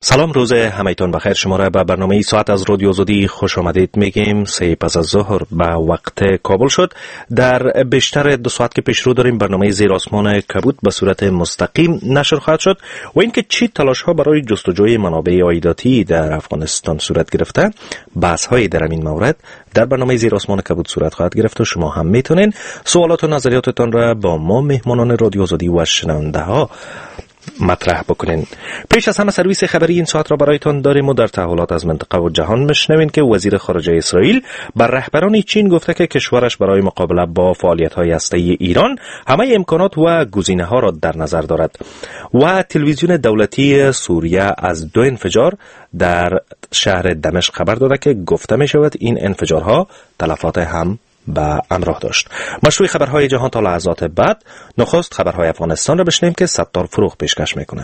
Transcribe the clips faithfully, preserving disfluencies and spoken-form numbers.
سلام، روز همایتان بخیر. شما را به برنامه ساعت از رادیو آزادی خوش آمدید میگیم. سه پس از ظهر به وقت کابل شد. در بیشتر دو ساعت که پیش رو داریم برنامه زیر آسمان کبود به صورت مستقیم نشر خواهد شد و اینکه چی تلاش ها برای جستجوی منابع عایداتی در افغانستان صورت گرفته، بحث های در این مورد در برنامه زیر آسمان کبود صورت خواهد گرفت و شما هم میتونین سوالات و نظریاتتان را با ما مهمانان رادیو آزادی و شنونده ها مطرح بکنین. پیش از همه سرویس خبری این ساعت را برایتان داریم و در تحولات از منطقه و جهان میشنوین که وزیر خارجه اسرائیل بر رهبران چین گفته که کشورش برای مقابله با فعالیت‌های هسته‌ای ایران همه امکانات و گزینه‌ها را در نظر دارد. و تلویزیون دولتی سوریه از دو انفجار در شهر دمشق خبر داده که گفته می شود این انفجارها تلفات هم به همراه داشت. مشروع خبرهای جهان تا لحظات بعد. نخست خبرهای افغانستان را بشنویم که ستار فروغ پیشکش میکند.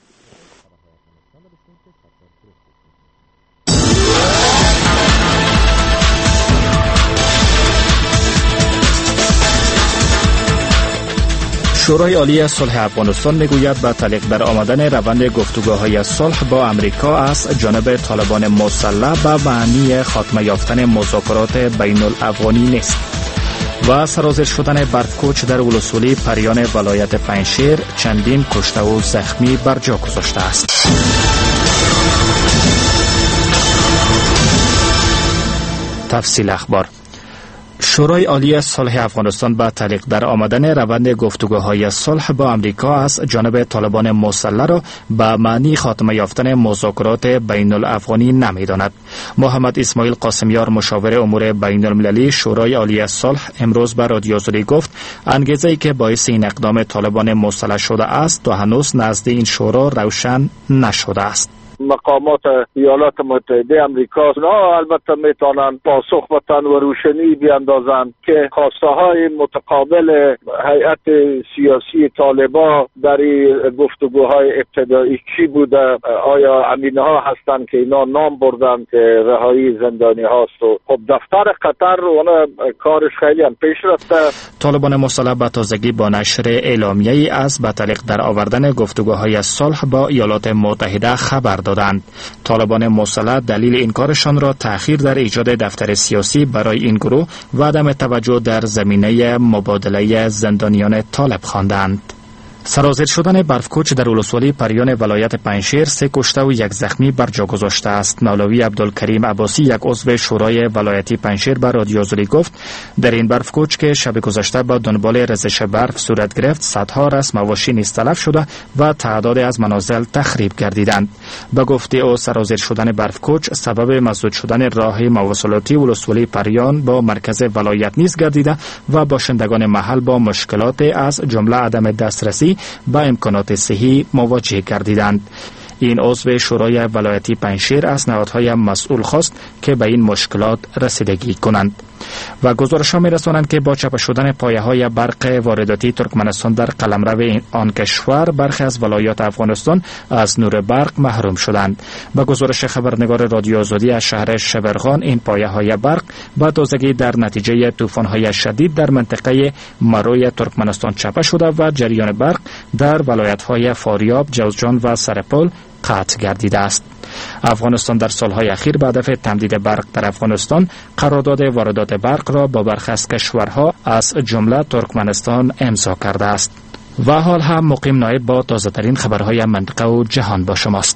شورای عالی صلح افغانستان میگوید با تعلیق در آمدن روند گفتگوهای صلح با امریکا از جانب طالبان مسلح به معنی خاتمه یافتن مذاکرات بین الافغانی نیست. و سرازیر شدن برفکوچ در ولسوالی پریان ولایت پنجشیر چندین کشته و زخمی بر جا گذاشته است. تفصیل اخبار. شورای عالی صلح افغانستان با تعلیق در آمدن روند گفتگوهای صلح با امریکا از جانب طالبان مسلح را به معنی خاتمه یافتن مذاکرات بین الافغانی نمی‌داند. محمد اسماعیل قاسمیار مشاور امور بین المللی شورای عالی صلح امروز به رادیو آزادی گفت انگیزه‌ای که باعث این اقدام طالبان مسلح شده است تا هنوز نزد این شورا روشن نشده است. مقامات ایالات متحده امریکا نه البته میتونن پاسخ بدن و روشنی بیاندازند که خواسته های متقابل هیئت سیاسی طالبان در گفتگوهای ابتدایی چی بوده، آیا امینه ها هستند که اینا نام بردن که رهایی زندانی هاست و خب دفتر قطر اون کارش خیلی هم پیش رفته. طالبان مسلح به تازگی با نشر اعلامیه‌ای از به تعلیق در آوردن گفتگوهای صلح با ایالات متحده خبر دادند. طالبان مسلح دلیل این کارشان را تأخیر در ایجاد دفتر سیاسی برای این گروه و عدم توجه در زمینه مبادله زندانیان طالب خواندند. سرازیر شدن برفکوچ در ولسوالی پریان ولایت پنجشیر سه کشته و یک زخمی بر جا گذاشته است. مولوی عبدالکریم عباسی یک عضو شورای ولایتی پنجشیر به رادیو آزادی گفت در این برفکوچ که شب گذشته با دنبال ریزش برف صورت گرفت صدها رسم مواشی نیز تلف شده و تعدادی از منازل تخریب گردیدند. به گفته او سرازیر شدن برفکوچ سبب مسدود شدن راه مواصلاتی ولسوالی پریان با مرکز ولایت نیز گردیده و باشندگان محل با مشکلات از جمله عدم دسترسی با امکانات صحی مواجه گردیدند. این عضو شورای ولایتی پنجشیر از نهادهای مسئول خواست که به این مشکلات رسیدگی کنند. و گزارش‌ها می‌رسانند که با چاپ شدن پایه‌های برق وارداتی ترکمنستان در قلمرو آن کشور برخی از ولایات افغانستان از نور برق محروم شدند. با گزارش خبرنگار رادیو آزادی از شهر شبرغان این پایه‌های برق با تازگی در نتیجه طوفان‌های شدید در منطقه مروی ترکمنستان چاپ شده و جریان برق در ولایت‌های فاریاب، جوزجان و سرپل قطع گردیده است. افغانستان در سالهای اخیر به هدف تمدید برق در افغانستان قرارداد واردات برق را با برخی از کشورها از جمله ترکمنستان امضا کرده است. و حال هم مقیم نایب با تازه‌ترین خبرهای منطقه و جهان با شماست.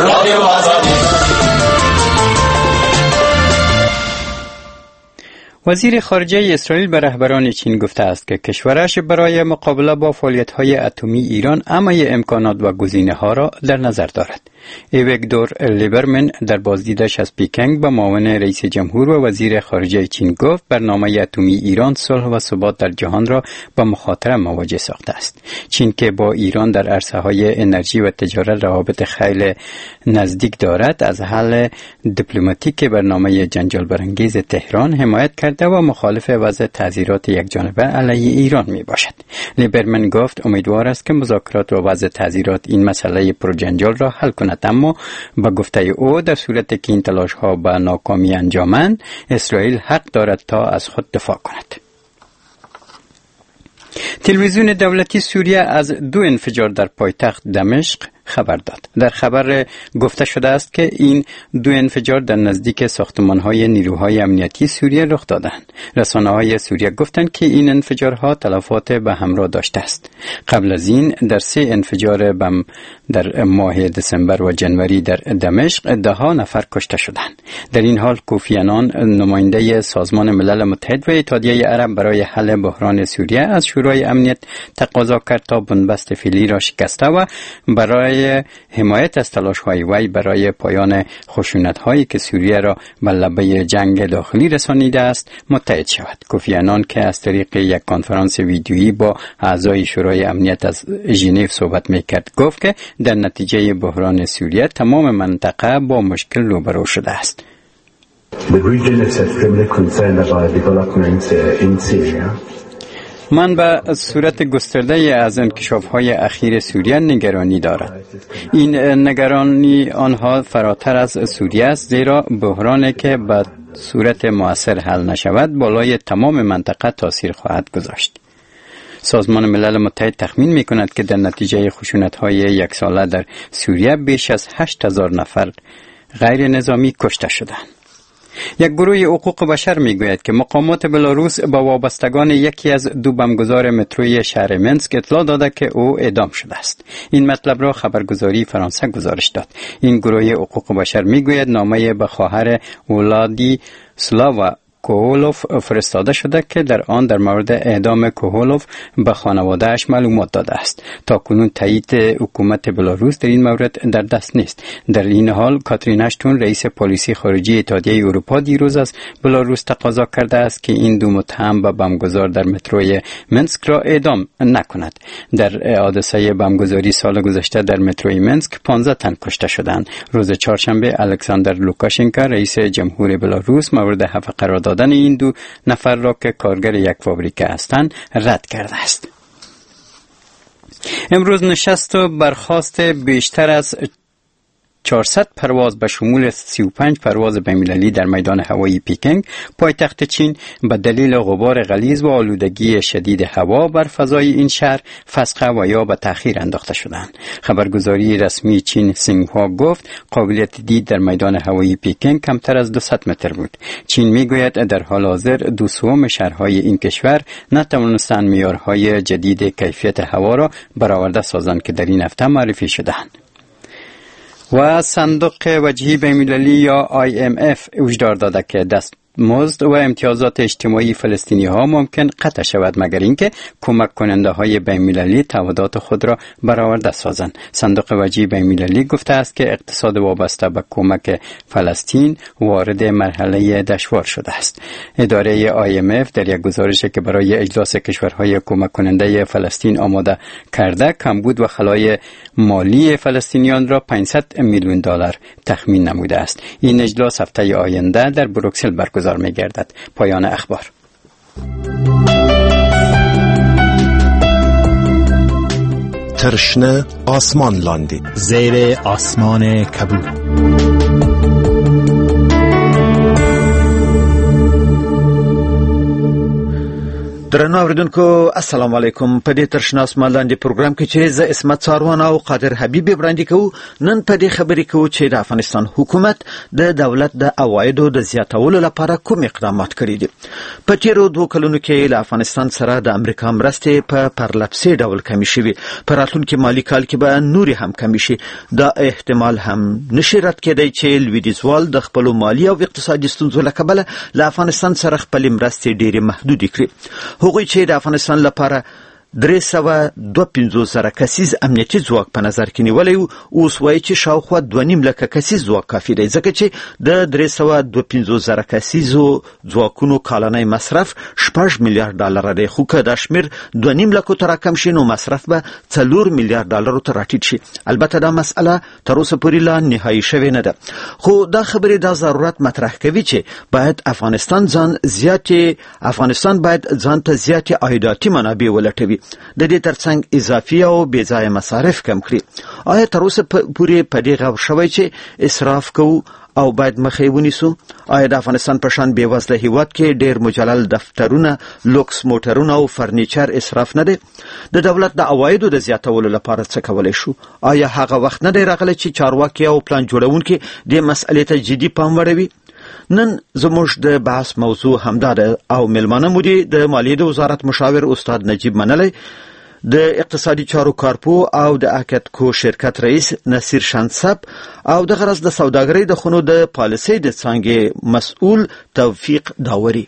وزیر خارجه اسرائیل به رهبران چین گفته است که کشورش برای مقابله با فعالیت‌های اتمی ایران همه امکانات و گزینه‌ها را در نظر دارد. ایوگدور لیبرمن در بازدیدش از پیکنگ با معاون رئیس جمهور و وزیر خارجه چین گفت برنامه اتمی ایران صلح و ثبات در جهان را با مخاطره مواجه ساخته است. چین که با ایران در عرصه‌های انرژی و تجارت روابط خیلی نزدیک دارد، از حل دیپلماتیک برنامه جنجال برانگیز تهران حمایت کرده و مخالف وضع تعزیرات یکجانبه علیه ایران می باشد. لیبرمن گفت امیدوار است که مذاکرات و وضع تعزیرات این مسئله پرجنجال را حل کند، اما با گفته او در صورت که این تلاش ها به ناکامی انجامند، اسرائیل حق دارد تا از خود دفاع کند. تلویزیون دولتی سوریه از دو انفجار در پایتخت دمشق خبر داد. در خبر گفته شده است که این دو انفجار در نزدیک ساختمان‌های نیروهای امنیتی سوریه رخ دادند. رسانه‌های سوریه گفتند که این انفجارها تلفات به همراه داشته است. قبل از این در سه انفجار بم در ماه دسامبر و جنوری در دمشق ده ها نفر کشته شدند. در این حال کوفی عنان نماینده سازمان ملل متحد و اتحادیه عرب برای حل بحران سوریه از شورای امنیت تقاضا کرد تا بنبست فعلی را شکسته و برای حمایت از تلاش‌های وی برای پایان خشونت‌هایی که سوریه را به لبه جنگ داخلی رسانیده است متحد شود. کوفی عنان که از طریق یک کنفرانس ویدیویی با اعضای شورای امنیت از ژنو صحبت می‌کرد گفت که در نتیجه بحران سوریه تمام منطقه با مشکل روبرو شده است. من به صورت گسترده از انکشاف‌های اخیر سوریه نگرانی دارم. این نگرانی آنها فراتر از سوریه است، زیرا بحرانی که به صورت مؤثر حل نشود بالای تمام منطقه تاثیر خواهد گذاشت. سازمان ملل متحد تخمین می کند که در نتیجه خشونت‌های یک ساله در سوریه بیش از هشت هزار نفر غیر نظامی کشته شدند. یک گروه حقوق بشر می گوید که مقامات بلاروس با وابستگان یکی از دو بمبگذار متروی شهر منسک اطلاع داده که او اعدام شده است. این مطلب را خبرگزاری فرانسه گزارش داد. این گروه حقوق بشر می گوید نامه به خواهر اولادی سلاوا کوهولوف فرستاده شده که در آن در مورد اعدام کوهولوف به خانواده‌اش معلومات داده است. تا کنون تایید حکومت بلاروس در این مورد در دست نیست. در این حال کاترین اشتون رئیس پلیسی خارجی اتحادیه اروپا دیروز از بلاروس تقاضا کرده است که این دو متهم به بمبگذار در متروی منسک را اعدام نکند. در حادثه بمبگذاری سال گذشته در متروی منسک پانزده تن کشته شدند. روز چهارشنبه الکساندر لوکاشنکو رئیس جمهور بلاروس مورد حفظ قرار دادن این دو نفر را که کارگر یک فابریکه هستند رد کرده است. امروز نشست و برخاست بیشتر از چهارصد پرواز به شمول سی و پنج پرواز بین‌المللی در میدان هوایی پیکنگ پایتخت چین به دلیل غبار غلیظ و آلودگی شدید هوا بر فضای این شهر فسخه و یا به تأخیر انداخته شدند. خبرگزاری رسمی چین سینگهوا گفت قابلیت دید در میدان هوایی پیکنگ کمتر از دویست متر بود. چین میگوید در حال حاضر دو سوم شهرهای این کشور نتوانستند معیارهای جدید کیفیت هوا را برآورده سازند که در این هفته معرفی شدند. و صندوق وجهی بین‌المللی یا آی ام اف هشدار داده که دست مزد و امتیازات اجتماعی فلسطینی ها ممکن قطع شود مگر اینکه کمک کننده های بین‌المللی تعهدات خود را برآورده سازند. صندوق وجهی بین‌المللی گفته است که اقتصاد وابسته به کمک فلسطین وارد مرحله دشوار شده است. اداره آی ام اف در یک گزارشی که برای اجلاس کشورهای کمک کننده فلسطین آماده کرده کمبود و خلای مالی فلسطینیان را پانصد میلیون دلار تخمین نموده است. این اجلاس هفته آینده در بروکسل برگزار می گردد. پایان اخبار. ترشنه آسمان لاندی زیر آسمان کبود. درنو اوریدونکو السلام علیکم. په دې ترشنه آسمان لاندې پروګرام کې چې زه اسمت څاروان او قادر حبیب وړاندې کوو، نن په دې خبرې کوو چې د افغانستان حکومت د دولت د عوایدو د زیاتولو لپاره کوم اقدامات کړي دي. په تیرو دوه کلونو کې له افغانستان سره د امریکا مرستې په پرلپسې ډول کمې شوې. په راتلونکي مالي کال کې به نورې هم کمې شي. دا احتمال هم نشي رد کېدی چې لویدیځوال د خپلو مالي او اقتصادي ستونزو له کبله له افغانستان سره خپلې مرستې ډېرې محدودې کړي. هغوی چې د افغانستان لپاره درې سوه دوه پنځوس زره کسیز امنیتي ځواک په نظر کې نیولی و، اوس وایي چې شاوخوا دوه نیم لکه کسیز ځواک کافي دی، ځکه چې د درې سوه دوه پنځوس زره کسیزو ځواکونو کالنی مصرف شپږ میلیارډ ډالره دی، خو که دا شمېر دوه نیم لکو ته راکم شي نو مصرف به څلور میلیارډ ډالرو ته راټیټ شي. البته دا مسئله تر اوسه پورې لا نهایي شوې نه ده، خو دا خبرې دا ضرورت مطرح کوي چې باید افغانستان ځان زیاتې افغانستان باید ځان ته زیاتې عایداتي منابع ولټوي، د دې ترڅنګ اضافي او بې ځایه مصارف کم کړي. آیا تر اوسه پورې په دې غور شوی چې اسراف کوو او باید مخې ونیسو؟ آیا د افغانستان په شان بېوزله هیواد کې ډېر مجلل دفترونه، لوکس موټرونه او فرنیچر اسراف نه دی؟ د دولت د عوایدو د زیاتولو لپاره څه کولی شو؟ آیا هغه وخت نه دی راغلی چې چارواکي او پلان جوړونکي دې مسئلې ته جدي پام وړوي؟ نن زموږ د بحث موضوع همدا ده او مېلمانه مو دي د مالیې د وزارت مشاور استاد نجیب منلی، د اقتصادي چارو کارپو او د اکتکو شرکت رئیس نصیر شنسب او د غرض د سوداګرۍ د خونو د پالیسۍ د څانګې مسئول توفیق داوری.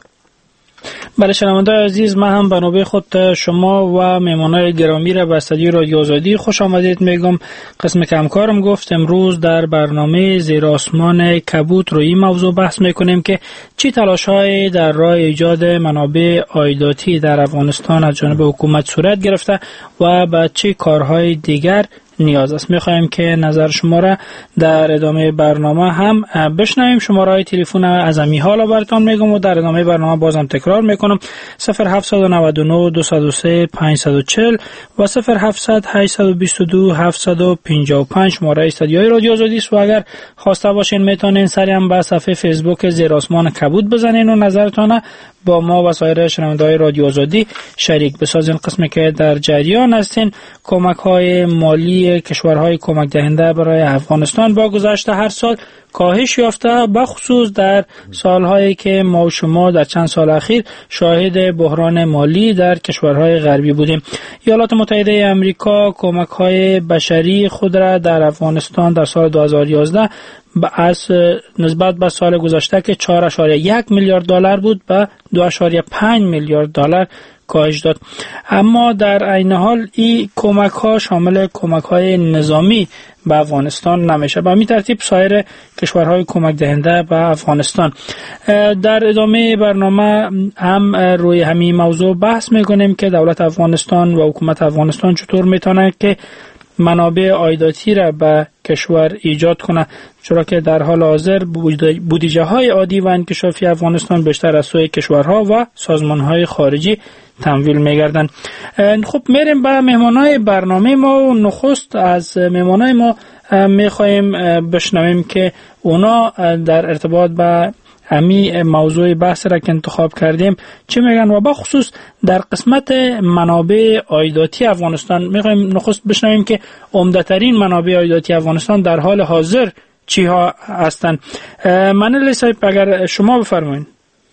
بله شنونده‌های عزیز، من هم بنابه خود شما و مهمانای گرامی را به استودیو رادیو آزادی خوش آمدید میگم. قسم کمکارم گفت امروز در برنامه زیر آسمان کبوت روی این موضوع بحث میکنیم که چی تلاش‌هایی در راه ایجاد منابع عایداتی در افغانستان از جانب حکومت صورت گرفته و به چه کارهای دیگر نیاز است. میخوایم که نظر شما را در ادامه برنامه هم بشنویم. شماره تلفن از امی حالا براتون میگم و در ادامه برنامه بازم تکرار میکنم: صفر هفت نه نه دو صفر سه پنج چهار صفر و صفر هفت هشت دو دو هفت پنج پنج شماره استودیوی رادیو آزادی است. و اگر خواسته باشین میتونین سری هم به صفحه فیسبوک زیر آسمان کبوت بزنین و نظرتون با ما و سایر شنونده‌های رادیو آزادی شریک بسازین. قسمی که در جریان هستین کمک‌های مالی کشورهای کمک دهنده برای افغانستان با گذشت هر سال کاهش یافته، بخصوص در سالهایی که ما و شما در چند سال اخیر شاهد بحران مالی در کشورهای غربی بودیم. ایالات متحده آمریکا کمک‌های بشری خود را در افغانستان در سال دو هزار و یازده از نسبت به سال گذشته که چهار ممیز یک میلیارد دلار بود به دو ممیز پنج میلیارد دلار کاهش داد. اما در عین حال این کمک ها شامل کمک های نظامی به افغانستان نمیشه. به همین ترتیب سایر کشورهای کمک دهنده به افغانستان. در ادامه برنامه هم روی همین موضوع بحث میکنیم که دولت افغانستان و حکومت افغانستان چطور میتونه که منابع عایداتی را به کشور ایجاد کنه، چرا که در حال حاضر بودجه های عادی و انکشافی افغانستان بیشتر از سوی کشورها و سازمان های خارجی تمویل میگردن. خب میریم به مهمانای برنامه ما و نخست از مهمانای ما میخوایم بشنویم که اونا در ارتباط با همین موضوع بحث را که انتخاب کردیم چی میگن و بخصوص در قسمت منابع عایداتی افغانستان میخوایم نخست بشنویم که عمده‌ترین منابع عایداتی افغانستان در حال حاضر چی ها هستند. منلی صاحب اگر شما بفرمایید.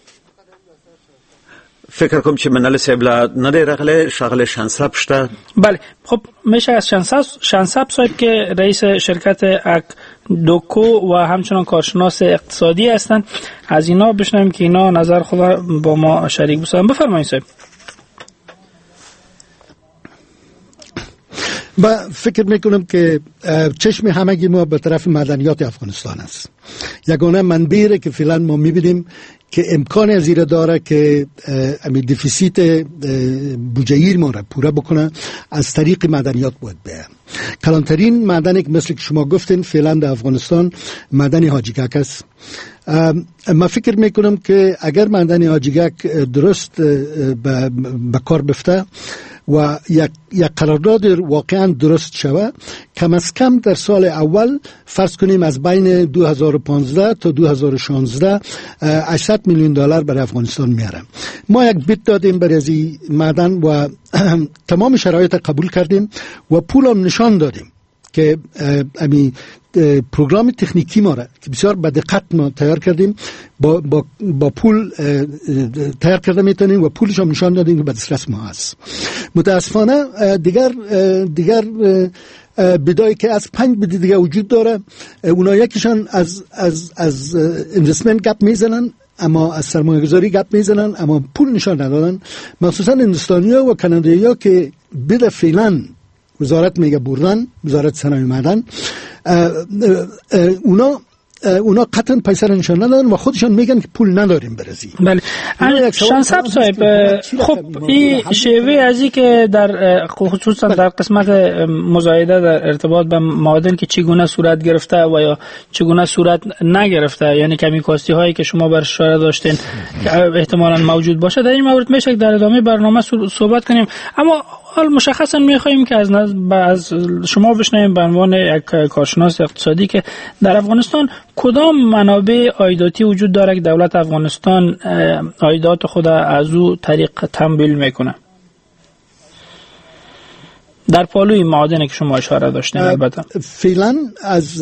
فکر کوم چې منل صاحب لا نه دی راغلی، شاغل شنسب شته. بله، خب میشه از شنسب شنسب صاحب که رئیس شرکت اک دوکو و همچنان کارشناس اقتصادی هستند از اینا بشنویم که اینا نظر خود با ما شریک بسازن. بفرمایید صاحب. با فکر میکنم که چشم همگی ما به طرف معدنیات افغانستان است. یگانه منبعی که فعلا ما میبینیم که امکان از این داره که امی دفیسیت بودجه‌ای ما را پوره بکنه از طریق معدنیات بود بیه. کلانترین معدنی که مثل که شما گفتین فعلا در افغانستان معدن حاجیگک است. ما فکر میکنم که اگر معدن حاجیگک درست به کار بفته و یک یک قرارداد واقعا درست شود، کم از کم در سال اول فرض کنیم از بین دو هزار و پانزده تا دو هزار و شانزده هشتصد میلیون دلار برای افغانستان میاره. ما یک بیت دادیم برای از معدن و تمام شرایط قبول کردیم و پول هم نشان دادیم که امی پروگرام تکنیکی ما را که بسیار به دقت ما تیار کردیم با با با پول تیار کرده میتونیم و پولش هم نشان دادیم که به دسترس ما هست. متاسفانه دیگر دیگر بدایی که از پنج بدی دیگه وجود داره، اونا یکیشان از از از اینوستمنت گپ میزنن اما از سرمایه گذاری گپ میزنن اما پول نشان ندادن. مخصوصا هندوستانی‌ها و کانادایی‌ها که بده فعلا وزارت میگه بردن، وزارت صنایع معدن، اونا اونا قطعا پیسه را نشان ندادن و خودشان میگن که پول نداریم برزی. بله. شنسب صاحب، خب این شیوه ازی که در خصوصا در قسمت مزایده در ارتباط به معادن که چگونه صورت گرفته و یا چگونه صورت نگرفته، یعنی کمی کاستی هایی که شما بر اشاره داشتین که احتمالاً موجود باشه، در این مورد میشه در ادامه برنامه صحبت کنیم. اما حال مشخصا می‌خوایم که از از شما بشنویم به عنوان یک کارشناس اقتصادی که در افغانستان کدام منابع عایداتی وجود داره که دولت افغانستان عایدات خود از او طریق تمویل میکنه. در پالوی معادن که شما اشاره داشتین البته فعلا از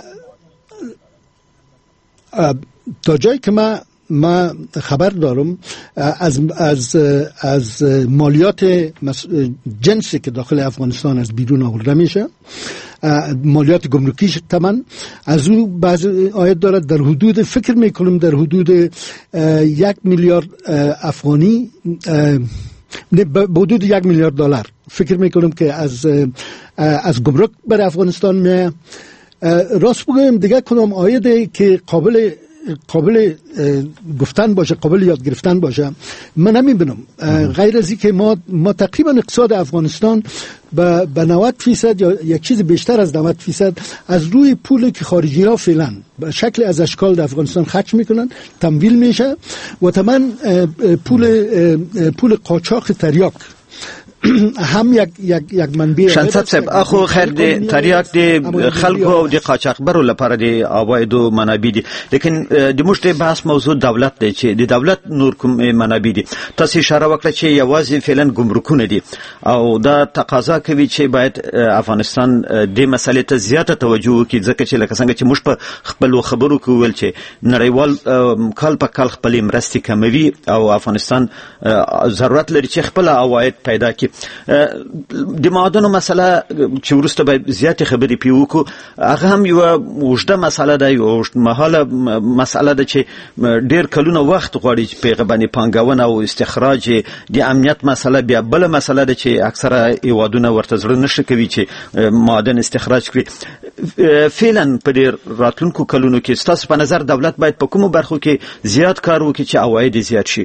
تا جایی که ما ما خبر دارم از از از مالیات جنسی که داخل افغانستان از بیرون آورده میشه، مالیات گمرکیش تمام از او بعض عاید دارد در حدود فکر میکنم در حدود یک میلیارد افغانی، به حدود یک میلیارد دلار فکر میکنم که از از گمرک بر افغانستان میاد. راست بگویم دیگه کدام عایدی که قابل قابل گفتن باشه، قابل یاد گرفتن باشه من نمیبینم، غیر از این که ما ما تقریبا اقتصاد افغانستان به به نود فیصد یا یک چیز بیشتر از نود فیصد از روی پولی که خارجی ها فعلا به شکل از اشکال در افغانستان خرج میکنن تمویل میشه و تمام پول پول قاچاق تریاک هم یک یک یک منبع شنصب صاحب اخو خیر د تریاک د خلکو او د قاچاقبرو لپاره د اوایدو منابع دي، لیکن د مشت بحث موضوع دولت دی چې د دولت نور کوم منابع دي. تاسو اشاره وکړه چې یوازې فعلا ګمرکونه دي او دا تقاضا کوي چې باید افغانستان د مسلې ته زیاته توجه وکړي، ځکه چې لکه څنګه چې موږ په خپل خبرو کې ویل چې نړیوال کال په کال خپل مرستې کموي او افغانستان ضرورت لري چې خپل اواید پیدا کړي. د معادنو مسله چې ورسته به زیاتې خبرې پیوکو هغه هم یو وجده مسله ده، یو مهاله مسله ده چې ډیر کلونه وخت غواړي چې په غبنې پانګونه او استخراج د امنیت مسله، بیا بل مسله ده چې اکثره ایوادونه ورته زړه نشي کوي چې معادن استخراج کړي. فعلا په ډیر راتلونکو کلونو کې ستاسو په نظر دولت باید په کومو برخو کې زیات کار وکړي چې عواید زیات شي؟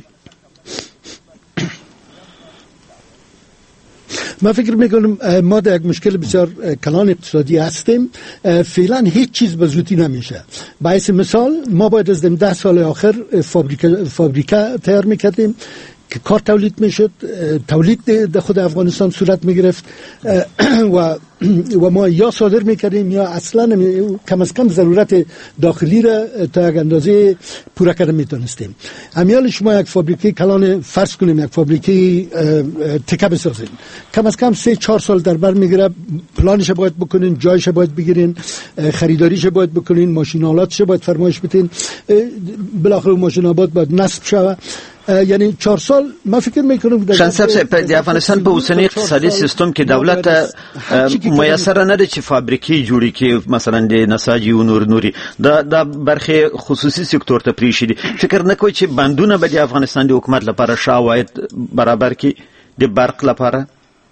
ما فکر میکنم ما در یک مشکل بسیار کلان اقتصادی هستیم، فعلا هیچ چیز به زودی نمیشه. باعث مثال ما باید از ده سال آخر فابریکه فابریکه تیار میکردیم که کار تولید میشد، تولید در خود افغانستان صورت میگرفت و و ما یا صادر میکردیم یا اصلا کم از کم ضرورت داخلی را تا یک اندازه پورا کرده میتونستیم. امیال شما یک فابریکه کلان فرض کنیم یک فابریکه تکه بسازیم، کم از کم سه چهار سال در بر میگیره، پلانش باید بکنین، جایش باید بگیرین، خریداریش باید بکنین، ماشینالاتش باید فرمایش بدین، بالاخره ماشینالات باید نصب شود. یعنی چهار سال ما فکر میکنم شنصب صاحب په افغانستان په اوسنی اقتصادي سیستم کې دولت میسر نه ده چې فابریکې جوړې کړي، مثلا د نساجي او نور نوري دا د برخه خصوصي سکتور ته پریشي دي. فکر نه کوي چې بندونه به د افغانستان د حکومت لپاره شاوید برابر کړي د برق لپاره؟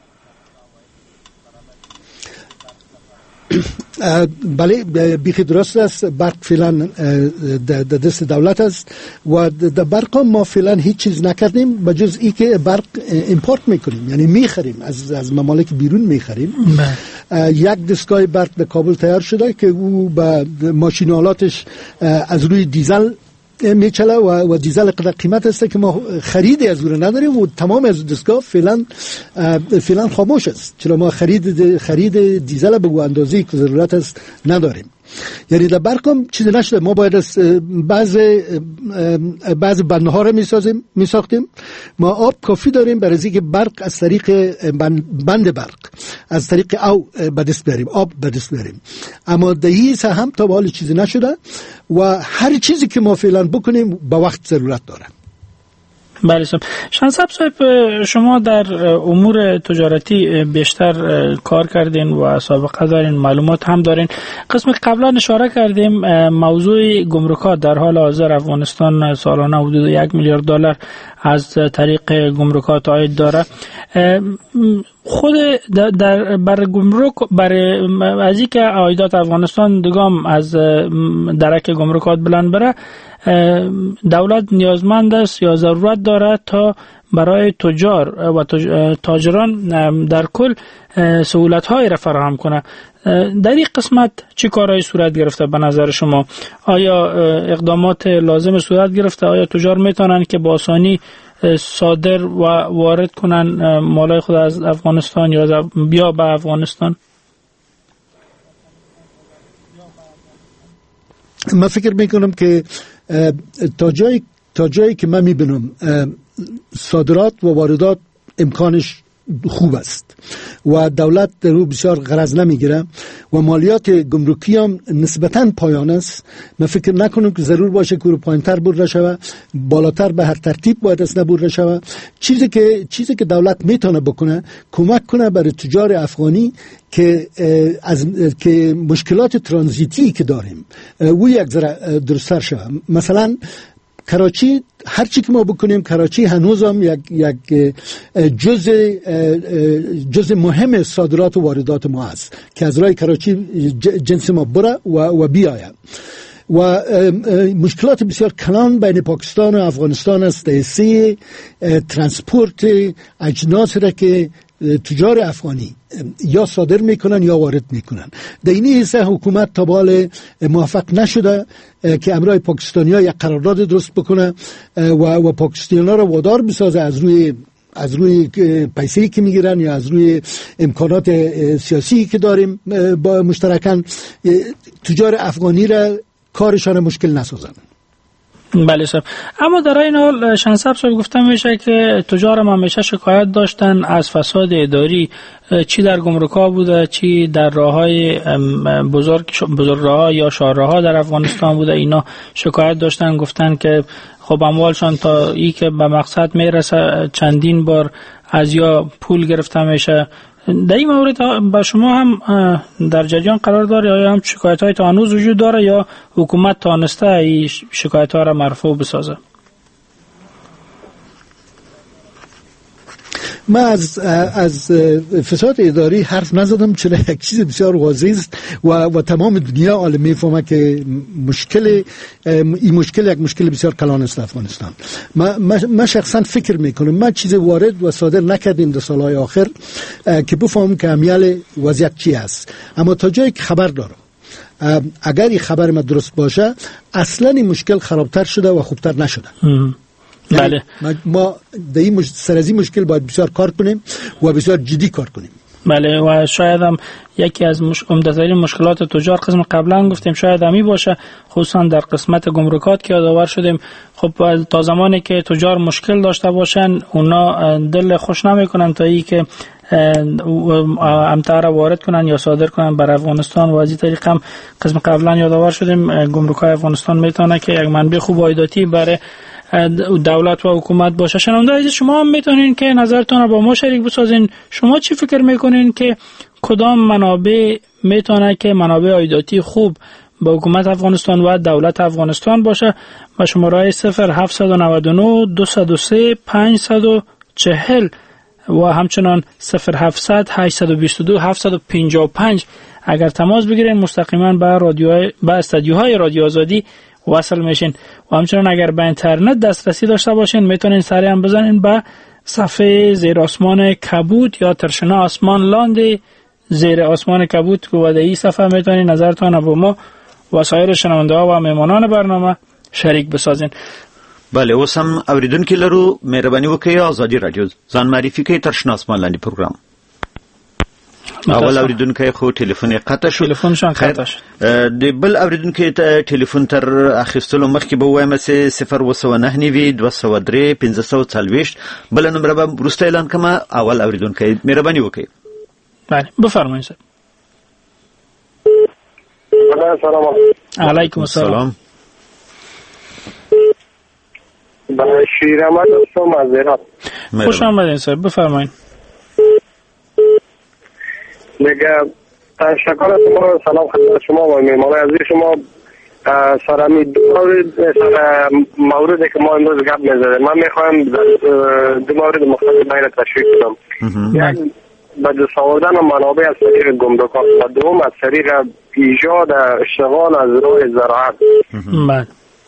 بله بیخی درست است، برق فعلا در دست دولت است و در برق ما فعلا هیچ چیز نکردیم به جز ای که برق ایمپورت میکنیم، یعنی میخریم از از ممالک بیرون میخریم. یک دستگاه برق در کابل تیار شده که او با ماشینالاتش از روی دیزل میچله و, و دیزل قدر قیمت است که ما خریدی از اون نداریم و تمام از دستگاه فعلا فعلا خاموش است، چرا ما خرید خرید دیزل به اندازه‌ای که ضرورت است نداریم. یعنی در برقم چیزی نشده، ما باید از بعض بعض بندها رو میسازیم میساختیم، ما آب کافی داریم برای اینکه برق از طریق بند برق از طریق او به دست بیاریم، آب به دست بیاریم، اما دهیس هم تا به حال چیزی نشده و هر چیزی که ما فعلا بکنیم با وقت ضرورت داره. بله صاحب. شنصب صاحب شما در امور تجارتی بیشتر کار کردین و سابقه دارین، معلومات هم دارین. قسم قبلا اشاره کردیم موضوع گمرکات در حال حاضر افغانستان سالانه حدود یک میلیارد دلار از طریق گمرکات عاید داره. خود در بر گمرک برای از اینکه عایدات افغانستان دگام از درک گمرکات بلند بره، دولت نیازمند است یا ضرورت داره تا برای تجار و تاجران در کل سهولت‌هایی را فراهم کنه. در این قسمت چه کارهایی صورت گرفته به نظر شما؟ آیا اقدامات لازم صورت گرفته؟ آیا تجار میتونن که با آسانی صادر و وارد کنن مالای خود از افغانستان یا بیا به افغانستان؟ من فکر میکنم که تا جایی تا جایی که من میبینم صادرات و واردات امکانش خوب است و دولت در رو بسیار غرض نمیگیره و مالیات گمرکی هم نسبتاً پایان است. من فکر نکنم که ضرور باشه که رو پایینتر برده شود، بالاتر به هر ترتیب باید است نبرده شود. چیزی که چیزی که دولت میتونه بکنه کمک کنه برای تجار افغانی که از که مشکلات ترانزیتی که داریم و یک ذره درست‌تر شود. مثلا کراچی، هر چی که ما بکنیم کراچی هنوز هم یک یک جزء جزء مهم صادرات و واردات ما است که از راه کراچی جنس ما بره و و بیاید و مشکلات بسیار کلان بین پاکستان و افغانستان است در سی ترانسپورت اجناس را که تجار افغانی یا صادر میکنن یا وارد میکنن. در این حصه حکومت تا بال موفق نشده که امرای پاکستانی ها یک قرارداد درست بکنه و, و پاکستانی ها را وادار بسازه از روی از روی پیسه‌ای که میگیرن یا از روی امکانات سیاسی که داریم با مشترکاً تجار افغانی را کارشان مشکل نسازن. بله صاحب، اما در این حال شنصب صاحب گفتم میشه که تجار ما همیشه شکایت داشتن از فساد اداری، چی در گمرک‌ها بوده چی در راه‌های بزرگ بزرگ راه‌ها یا شاهراه‌ها در افغانستان بوده، اینا شکایت داشتن، گفتن که خب اموالشان تا ای که به مقصد میرسه چندین بار از یا پول گرفته میشه. در این مورد با شما هم در جریان قرار داره یا هم شکایت های تا هنوز وجود داره یا حکومت تانسته این شکایت ها را مرفوع بسازه؟ من از از فساد اداری حرف نزدم، چرا یک چیز بسیار واضح است و و تمام دنیا عالم میفهمه که مشکل این مشکل یک مشکل بسیار کلان است افغانستان. من من شخصا فکر میکنم ما چیز وارد و صادر نکردیم در سالهای آخر که بفهمم که امیال وضعیت چی است، اما تا جایی که خبر دارم اگر این خبر ما درست باشه اصلا این مشکل خرابتر شده و خوبتر نشده. بله، ما در این مش... سر از این مشکل باید بسیار کار کنیم و بسیار جدی کار کنیم. بله، و شاید هم یکی از مش... عمده‌ترین مشکلات تجار قسم قبلا گفتیم شاید همی باشه، خصوصا در قسمت گمرکات که یادآور شدیم. خب تا زمانی که تجار مشکل داشته باشن اونا دل خوش نمیکنن تا ای که امتار وارد کنن یا صادر کنن بر افغانستان و از این طریق هم قسم قبلا یادآور شدیم گمرک‌های افغانستان میتونه که یک منبع خوب عایداتی برای دولت و حکومت باشه. شنونده عزیز، شما هم میتونین که نظرتون رو با ما شریک بسازین. شما چی فکر میکنین که کدام منابع میتونه که منابع عایداتی خوب به حکومت افغانستان و دولت افغانستان باشه؟ و شماره صفر هفت نه نه دو صفر سه پنج چهار و همچنان صفر هفتصد هشتصد و بیست و دو هفتصد و پنجاه و پنج اگر تماس بگیرین مستقیما به رادیو به استودیوهای رادیو آزادی وصل میشین و همچنان اگر به اینترنت دسترسی داشته باشین میتونین سریع هم بزنین به صفحه زیر آسمان کبوت یا ترشنا آسمان لاند زیر آسمان کبوت که در این صفحه میتونین نظرتان با ما و سایر شنونده ها و مهمانان برنامه شریک بسازین. بله، اوس هم اوریدونکي لرو، مهرباني وکړئ آزادي رادیو ځان معرفي کړئ، ترشنا آسمان لاندې پروګرام. اول اوریدونکي خو ټلیفون یې قطع شو. ټلیفون شان قطع شو. د بل اوریدونکي ته ټلیفون تر اخیستلو مخکې به وایم چې صفر اوه نه نوي دوه سوه درې پنځه سوه څلوېښت بله نمره به وروسته اعلان کړم. اول اوریدونکي مهرباني وکړئ. بله بفرمایئ. سلام علیکم السلام. برای شیر احمد هستم از ایران. خوش آمدین سر، بفرمایید. دیگه تشکر از شما، سلام خدمت شما و مهمانان عزیز شما. سر امی دو مورد سر موردی که ما امروز گپ میزدیم من میخوایم دو مورد مختلف بین تشریح کنم. یک به دست آوردن منابع از طریق گمرکات و دوم از طریق ایجاد اشتغال از راه زراعت. بله.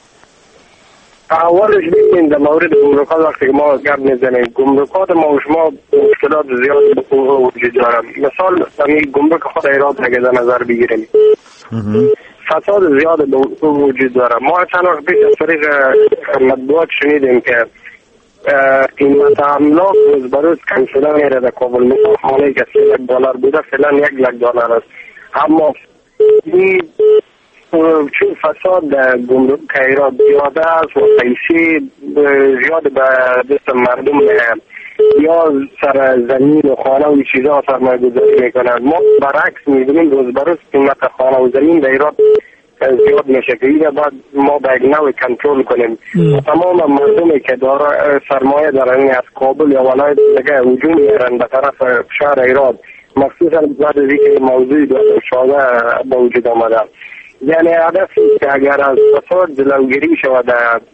اولش ببینید در مورد گمرکات وقتی که ما گپ میزنیم گمرکات ما و شما مشکلات زیاد وجود داره. مثال همین گمرک خود ایران اگه در نظر بگیریم فساد زیاد وجود داره. ما چند وقت پیش از طریق مطبوعات شنیدیم که قیمت املاک روز به روز کم شده میره در کابل. مثلا خانه که سه لک دلار بوده فعلا یک لک دلار است. اما این چون فساد در گمرک ایران زیاده است و پیسه زیاد به دست مردم یا سر زمین و خانه و این چیزها سرمایه گذاری میکنند. ما برعکس میبینیم روز به روز قیمت خانه و زمین در ایران زیاد میشه که اینه بعد ما به یک نوع کنترل کنیم. تمام مردمی که داره سرمایه دارن از کابل یا ولایت دیگه هجوم میارن به طرف شهر ایران، مخصوصا بعد از اینکه موضوع دو هزار و چهارده به وجود آمده. یعنی هدفی که اگر از فساد جلوگیری شود،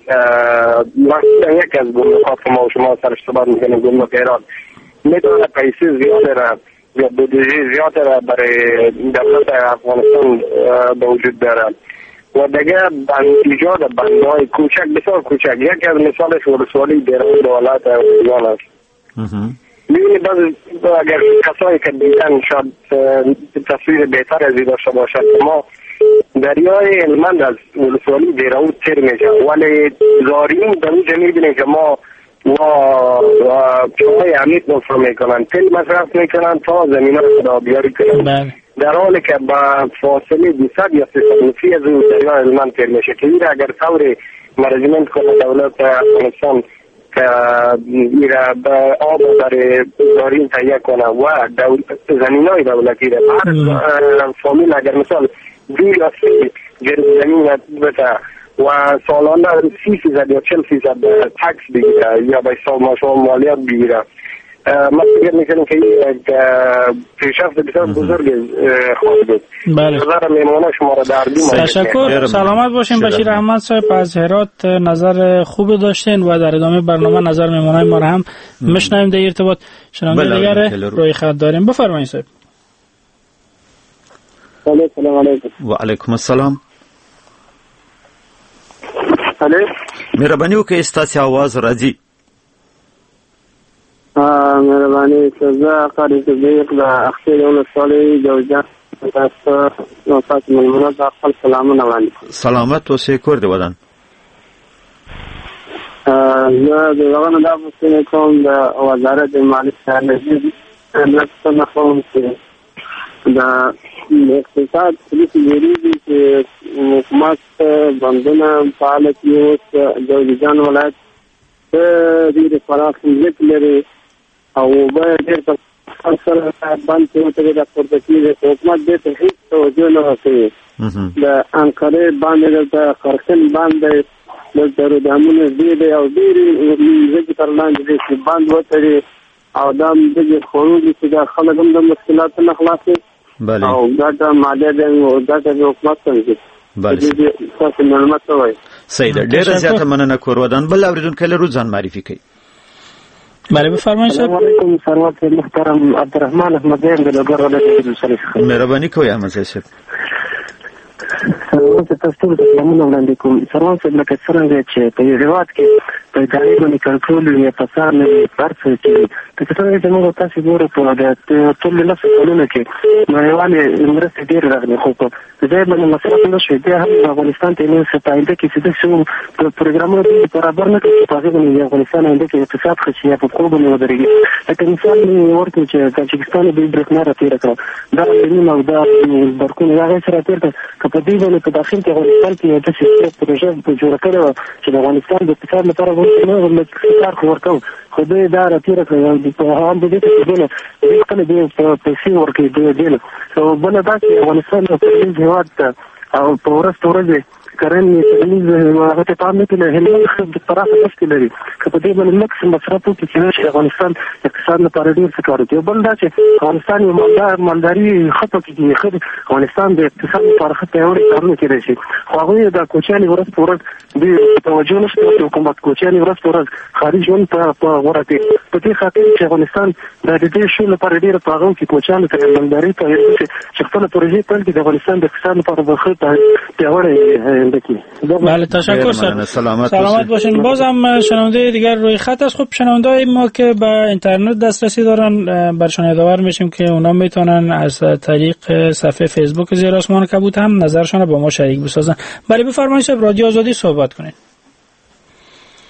مثلا یک از گمرکات که ما و شما سرش صحبت میکنیم گمرک ایران میتونه پیسه زیاده را یا بودجه زیاده را برای دولت افغانستان به وجود دارد و دیگه ایجاد بندهای کوچک بسیار کوچک. یک از مثالش ولسوالی دیران دولت ایران است. میبینی بعض اگر کسایی که دیدن شاید تصویر بهتر از این داشته باشد ما دریای هلمند از ولسوالی دیراود تیر میشه، ولی زارین در اونجا میبینیم که ما و چای عمیق مصرف میکنن، تل مصرف میکنن تا زمین ها خدا بیاری کنن، در حالی که با فاصله دویست یا سیصد متری از اون دریای هلمند تیر میشه که این اگر طور منیجمنت کنه دولت افغانستان که ایره به آب برای زارین تهیه کنه و زمین های دولتی ده هر فامیل اگر مثال دو یا سه جرد زمین بده و سالانه سی فیصد یا چل فیصد تکس بگیره یا به حساب ماشون مالیات بگیره، ما فکر میکنیم که این پیشرفت بسیار بزرگ خواهد بود. بله. نظر میمونه شما را در بیم. تشکر، سلامت باشین. بشیر احمد صاحب از هرات نظر خوب داشتین و در ادامه برنامه نظر میمونه ما را هم میشنویم در ارتباط. شنونده دیگر روی خط داریم، بفرمایید صاحب. سلام علیکم. و علیکم السلام. الو، مهرباني وکړئ ستاسو आवाज راځي. ها مهرباني سزا قاری صدیق د اخیر ولسوالۍ جوجان تاسو نو تاسو ملمنه د خپل سلامونه وړاندې. سلامت اوسئ کور دې ودان. زه د هغه نه دا پوښتنه کوم د وزارت مالیې څخه نه څه کوم چې د اقتصاد پولیس جوړیږي چې حکومت بندونه فعال کړي اوس جوجان ولایت ډېرې پراخ ځمکې لري او به ډېر په سره باندې ورته د پورته کېږي حکومت دې ته هېڅ توجه نه ورکوي. د انقرې باندې د خرسن باندې د دارودامونه ډېرې او ډېرې ځمکې تر لاندې دي چې باند وتړي او دا دغه خروج چې د خلک هم د مشکلاتو نه خلاصي او دا د مالیه د دا د حکومت څخه بله تاسو معلومات وایي. صحیح ده، ډېره زیاته مننه کور ودان. بل اورېدونکی لرو ځان معرفي کوي. بله بفرمایئ. السلام علیکم سروت محترم عبدالرحمن احمدیان د لوګر ولایت څخه. مهرباني کوئ احمد صاحب. سروت تاسو ته سلامونه وړاندې کوم. سروت لکه څنګه چې په هېواد کې په ادارې باندې کنټرول یا فساد نه وي هر څه چې لکه څنګه چې موږ تاسو ګورو په د ټول لس کلونو کې نړیوالې مرستې ډېرې راغلې خو په ځای باندې مصرف نه شوې. بیا هم افغانستان ته نه څه آینده کې چې داسې پروګرامونه دي برابر نه کړي چې په هغې باندې د افغانستان آینده کې اقتصاد ښه شي یا په پښو باندې ودرېږي. لکه مثال مې ورکړو چې تاجکستان دوی برېښنا راتېره کړه، دا نیم او دا برقونه د هغې څه راتېر کړه که په دې باندې په داخل کې افغانستان کې یو داسې پروژه جوړه کړې وه چې د افغانستان د اقتصاد لپاره نه کار خو ورکوو خو دوی دا راتېره کړه په هم د دې څه بله دوی خپله دې پیسې ورکوي دې نه. او بله دا چې افغانستان یو کرنیز هېواد ده او په ورځ په ورځ کرنې کرنیز هغه ته پام نه کوي. هلمند ښه پراخه دښتې لري، که په دې باندې لږ څه مصرف وکړي چې د افغانستان اقتصاد لپاره ډېر څه کار وکړي. بل دا چې افغانستان یو مالدار مالداري ښه پکې کېږي، ښه افغانستان د اقتصاد لپاره ښه پیاوړي کارونه کېدای شي خو هغوی د کوچیانې ورځ په ورځ دوی توجه نه شي کولی. حکومت کوچیانې ورځ په ورځ خارج ژوند په غوره کوي په دې خاطر چې افغانستان د دې شو لپاره ډېره په هغو کې کوچیانو ته مالداري ته چې خپله پروژې پیل کړي د افغانستان د اقتصاد لپاره به ښه پیاوړی بله تشکر سر. سلامت باشین. بازم شنونده دیگر روی خط است. خب شنونده ما که به اینترنت دسترسی دارن برشان یادآور میشیم که اونا میتونن از طریق صفحه فیسبوک زیر آسمان کبوت هم نظرشان رو با ما شریک بسازن. بله بفرمایید شب رادیو آزادی صحبت کنید.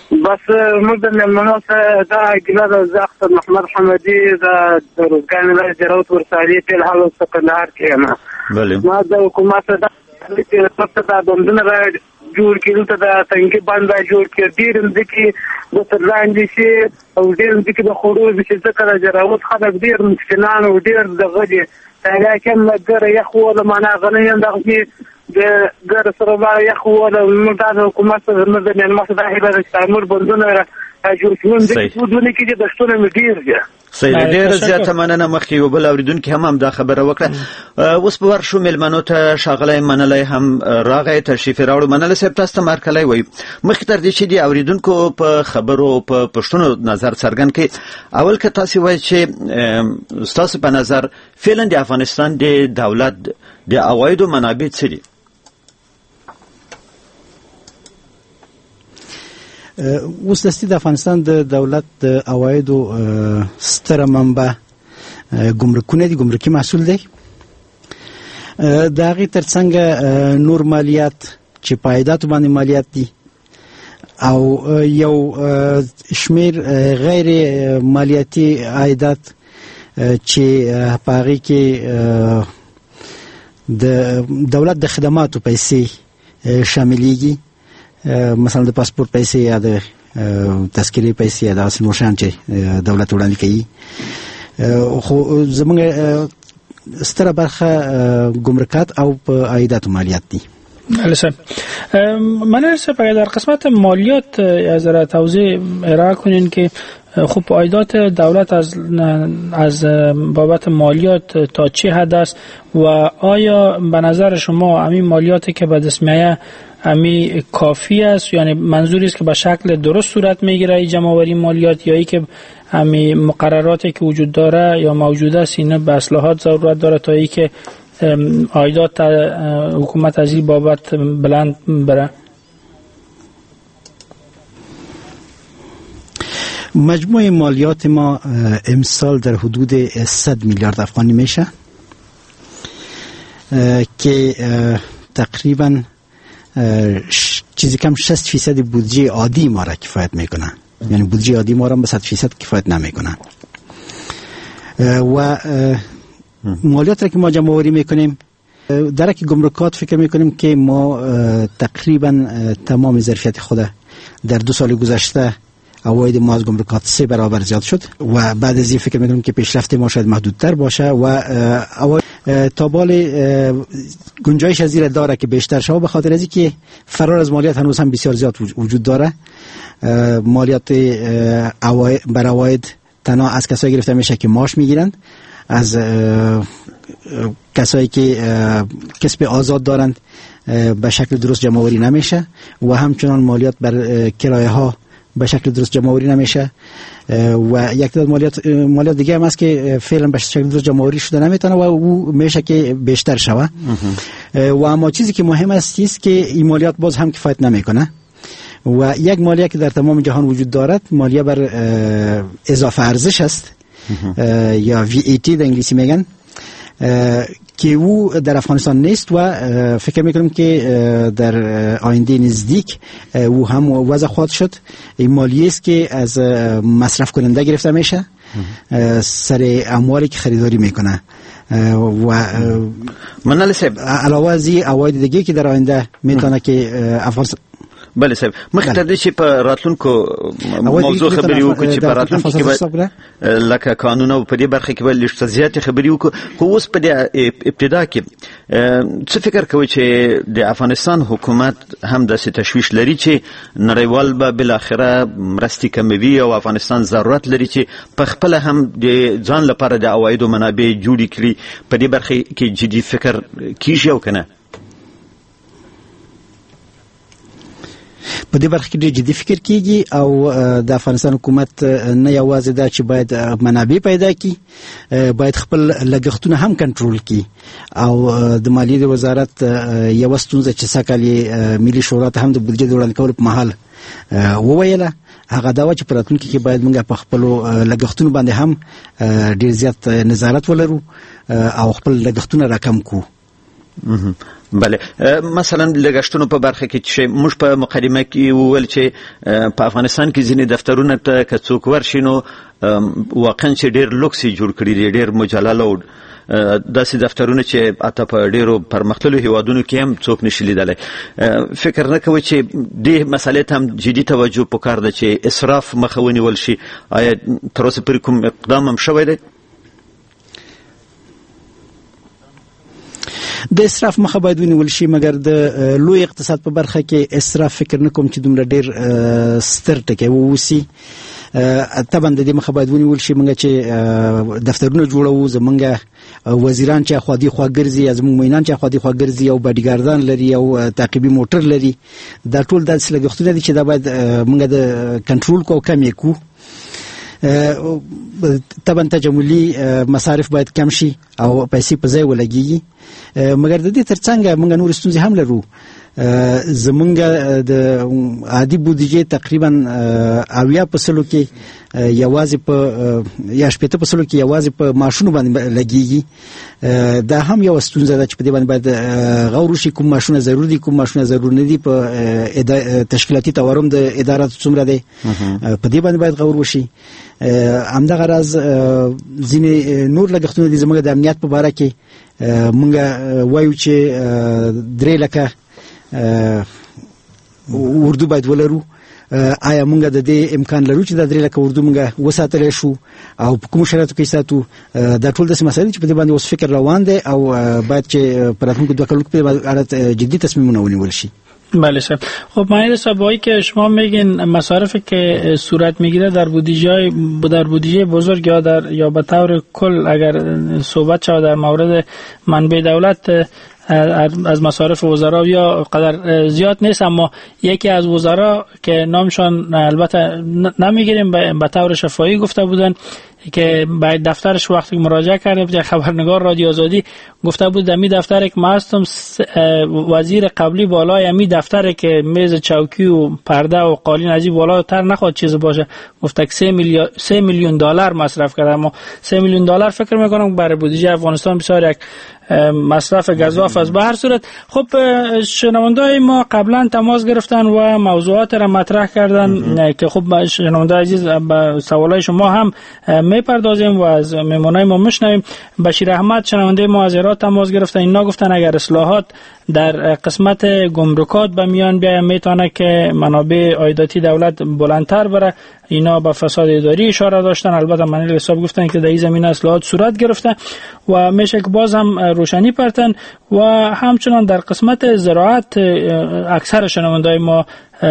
بس موږ د مېلمنو سره دا ګیله ده، زه اختر محمد حمدي د روزګان ولایت جراوت ورسالي فی الحال اوس په کندهار کې یم. ما د حکومت څخه دا دا بندونه را جوړ کړي، دلته د تنګي بند را جوړ کړي، ډېر ځمکې د تر لاندې شي او ډېر ځمکې د خوړو شي، ځکه د جراوت خلک ډېر مسکینان او ډېر دغه دي. لکه ګره یخ وله معنا غنۍ هم دغسې د ګره سره به یخ وله. موږ دا د حکومت سره زموږ د مېلمه څخه دا هیله ده چې تعمیر بندونه را جوړ کړي. ځکه ودونه کې چې دښتونه مې ډېر دي. صحیح، ډېره زیاته مننه. مخکې یو بل اورېدونکي هم همدا خبره وکړه. اوس به ورشو مېلمنو ته. ښاغلی منلی هم راغی، تشریف یې راوړو. منلی صاحب، تاسو ته مرکلی وایو. مخکې تر دې چې د اورېدونکو په خبرو په پوښتنو نظر څرګند کړئ، اول که تاسو وایئ چې ستاسو په نظر فعلا د افغانستان د دولت د عوایدو منابع څه دي؟ اوس دستي د افغانستان د دولت د عوایدو ستره منبع ګمرکونه دي، ګمرکي محصول دی. د هغې ترڅنګ نور مالیات چې په عایداتو باندې مالیات دي، او یو شمیر غیر مالیاتي عایدات چې په هغې کې د دولت د خدماتو پیسې شاملېږي، مثلا د پاسپورت پیسې یا د تذکرې پیسې یا داسې نور شیان چې دولت وړاندې کوي. خو زموږ ستره برخه گمرکات او په عایدات و مالیات دي. بله صاحب، منیر صاحب اگر در قسمت مالیات از را توضیح ارائه کنین که خب عایدات دولت از از بابت مالیات تا چه حد است و آیا به نظر شما همین مالیاتی که به دست میآید امی کافی است؟ یعنی منظوری است که به شکل درست صورت میگیره این جمع‌آوری مالیات، یا ای که امی مقرراتی که وجود داره یا موجوده است اینا به اصلاحات ضرورت داره تا ای که عایدات حکومت از این بابت بلند بره؟ مجموع مالیات ما امسال در حدود صد میلیارد افغانی میشه که تقریبا چیزی کم شصت فیصد بودجه عادی ما را کفایت میکنه، یعنی بودجه عادی ما را به صد فیصد کفایت نمیکنه. و مالیات را که ما جمع آوری میکنیم درک گمرکات فکر میکنیم که ما تقریبا تمام ظرفیت خود در دو سال گذشته عواید ما از گمرکات سه برابر زیاد شد و بعد از این فکر میکنم که پیشرفت ما شاید محدودتر باشه و تابال گنجایش از زیر داره که بیشتر شود، به خاطر از اینکه فرار از مالیات هنوز هم بسیار زیاد وجود داره. مالیات بر عواید تنها از کسایی گرفته میشه که معاش میگیرند، از کسایی که کسب آزاد دارند به شکل درست جمع آوری نمیشه و همچنان مالیات بر کرایه ها به شکل درست جمع آوری نمیشه و یک تعداد مالیات مالیات دیگه هم هست که فعلا به شکل درست جمع آوری شده نمیتونه و او میشه که بیشتر شوه. و اما چیزی که مهم است است که این مالیات باز هم کفایت نمیکنه و یک مالیه که در تمام جهان وجود دارد مالیه بر اضافه ارزش است یا وی ای تی در انگلیسی میگن، که او در افغانستان نیست و فکر میکنم که در آینده نزدیک او هم وضع خواهد شد. این مالیه است که از مصرف کننده گرفته میشه سر اموالی که خریداری میکنه و منال صاحب علاوه از این عواید دیگه که در آینده میتونه که افغانستان. بله صاحب، مخکې تر دې چې په راتلونکو موضوع خبرې وکړو چې په راتلونکو کې به لکه قانون او په دې برخه کې به لږ زیاتې خبرې وکړو، خو اوس په دې ابتدا کې څه فکر کوئ چې د افغانستان حکومت هم داسې تشویش لري چې نړیوال به بالاخره مرستې کموي او افغانستان ضرورت لري چې په خپله هم د ځان لپاره د عوایدو منابع جوړې کړي؟ په دې برخه کې جدي فکر کیږي او که نه؟ په دې برخه کې ډېر جدي فکر کیږي او د افغانستان حکومت نه یوازې دا چې باید منابع پیدا کړي، باید خپل لګښتونه هم کنټرول کړي. او د مالیې د وزارت یوه ستونزه چې سږ کال ملي شورا ته هم د بودیجې د وړاندې کولو په مهال وویله هغه دا وه چې په راتلونکي کې باید موږ په خپلو لګښتونو باندې هم ډېر زیات نظارت ولرو او خپل لګښتونه راکم کړو. بله، مثلا لګښتونو په برخه کې چې موږ په مقدمه کې وویل چې په افغانستان کې ځینې دفترونه ته که څوک ورشي نو واقعا چې ډېر لوکس یې جوړ کړي دي، ډېر مجلل او داسې دفترونه چې حتی په ډېرو پرمختللو هیوادونو کې هم څوک نشي لیدلی. فکر نه کوئ چې دې مسئلې ته هم جدي توجه پکار ده چې اسراف مخه ونیول شي؟ آیا تر اوسه پورې کوم اقدام هم شوی دی؟ د اسراف مخه باید ونیول شي، مګر د لوی اقتصاد په برخه کې اسراف فکر نه کوم چې دومره ډېر ستر ټکی ووسي. طبعا د دې مخه باید ونیول شي. موږ چې دفترونه جوړوو، زمونږ وزیران چې خوا دې خوا ګرځي، زمونږ مینان چې خوا دې خوا ګرځي، او باډیګاردان لري او تعقیبي موټر لري، دا ټول داسې لګښتونه دي چې دا باید موږ د کنټرول کو او کم یې کو. طبعا تجملي مصارف باید کم شي او پیسې په ځای ولګيږي. مګر د دې ترڅنګ موږ نور ستونزې هم لرو. زمونږ د عادي بودیجې تقریبا اویا په سلو کې یوازې په یا شپېته په سلو کې یوازې په ماشونو باندې لګيږي. دا هم یو ستونزه ده چې په دې باندې باید غور وشي، کوم ماشونه ضرور دي، کوم ماشونه ضرور نه دي، په تشکیلاتي تورم د ادارات څومره دی، په دې باندې باید غور وشي. همدغه راز ځینې نور لګښتونه دي زموږ د امنیت په باره کې. موږ وایو چې درې لکه اردو باید ولرو. آیا موږ د دې امکان لرو چې د درې لکه اردو موږ وساتلی شو او په کومو شرایطو کې ساتو؟ دا ټول داسې مسایل چې په دې باندې اوس فکر روان دی او باید چې په راتلونکو دوه کلونو کې په دې اړه جدي تصمیمونه ونیول شي. بله صاحب. خب معنی صاحبایی که شما میگین مصارفی که صورت میگیره در بودجه در بودجه بزرگ یا در یا به طور کل اگر صحبت شود در مورد منبع دولت از مصارف وزرا یا قدر زیاد نیست، اما یکی از وزرا که نامشان البته نمیگیریم به طور شفاهی گفته بودن که باید دفترش وقتی مراجعه کرده بود، خبرنگار رادیو آزادی گفته بود دمی دفتر که ما هستم وزیر قبلی بالای امی دفتر که میز چوکی و پرده و قالین از این بالاتر نخواد چیز باشه. گفته که سه میلیون سه میلیون دلار مصرف کرده، اما سه میلیون دلار فکر میکنم برای بودجه افغانستان بسیار یک مصرف گزاف است. به هر صورت خب شنوندای ما قبلا تماس گرفتن و موضوعات را مطرح کردن که خب شنوندای عزیز به سوالای شما هم میپردازیم و از مهمانای ما میشنویم. بشیر احمد شنونده ما از هرات تماس گرفتن. اینا گفتن اگر اصلاحات در قسمت گمرکات به میان بیاید میتونه که منابع عایداتی دولت بلندتر بره. اینا به فساد اداری اشاره داشتن. البته منیل حساب گفتن که در این زمینه اصلاحات صورت گرفته و میشه که باز هم روشنی پرتن. و همچنان در قسمت زراعت اکثر شنوندای ما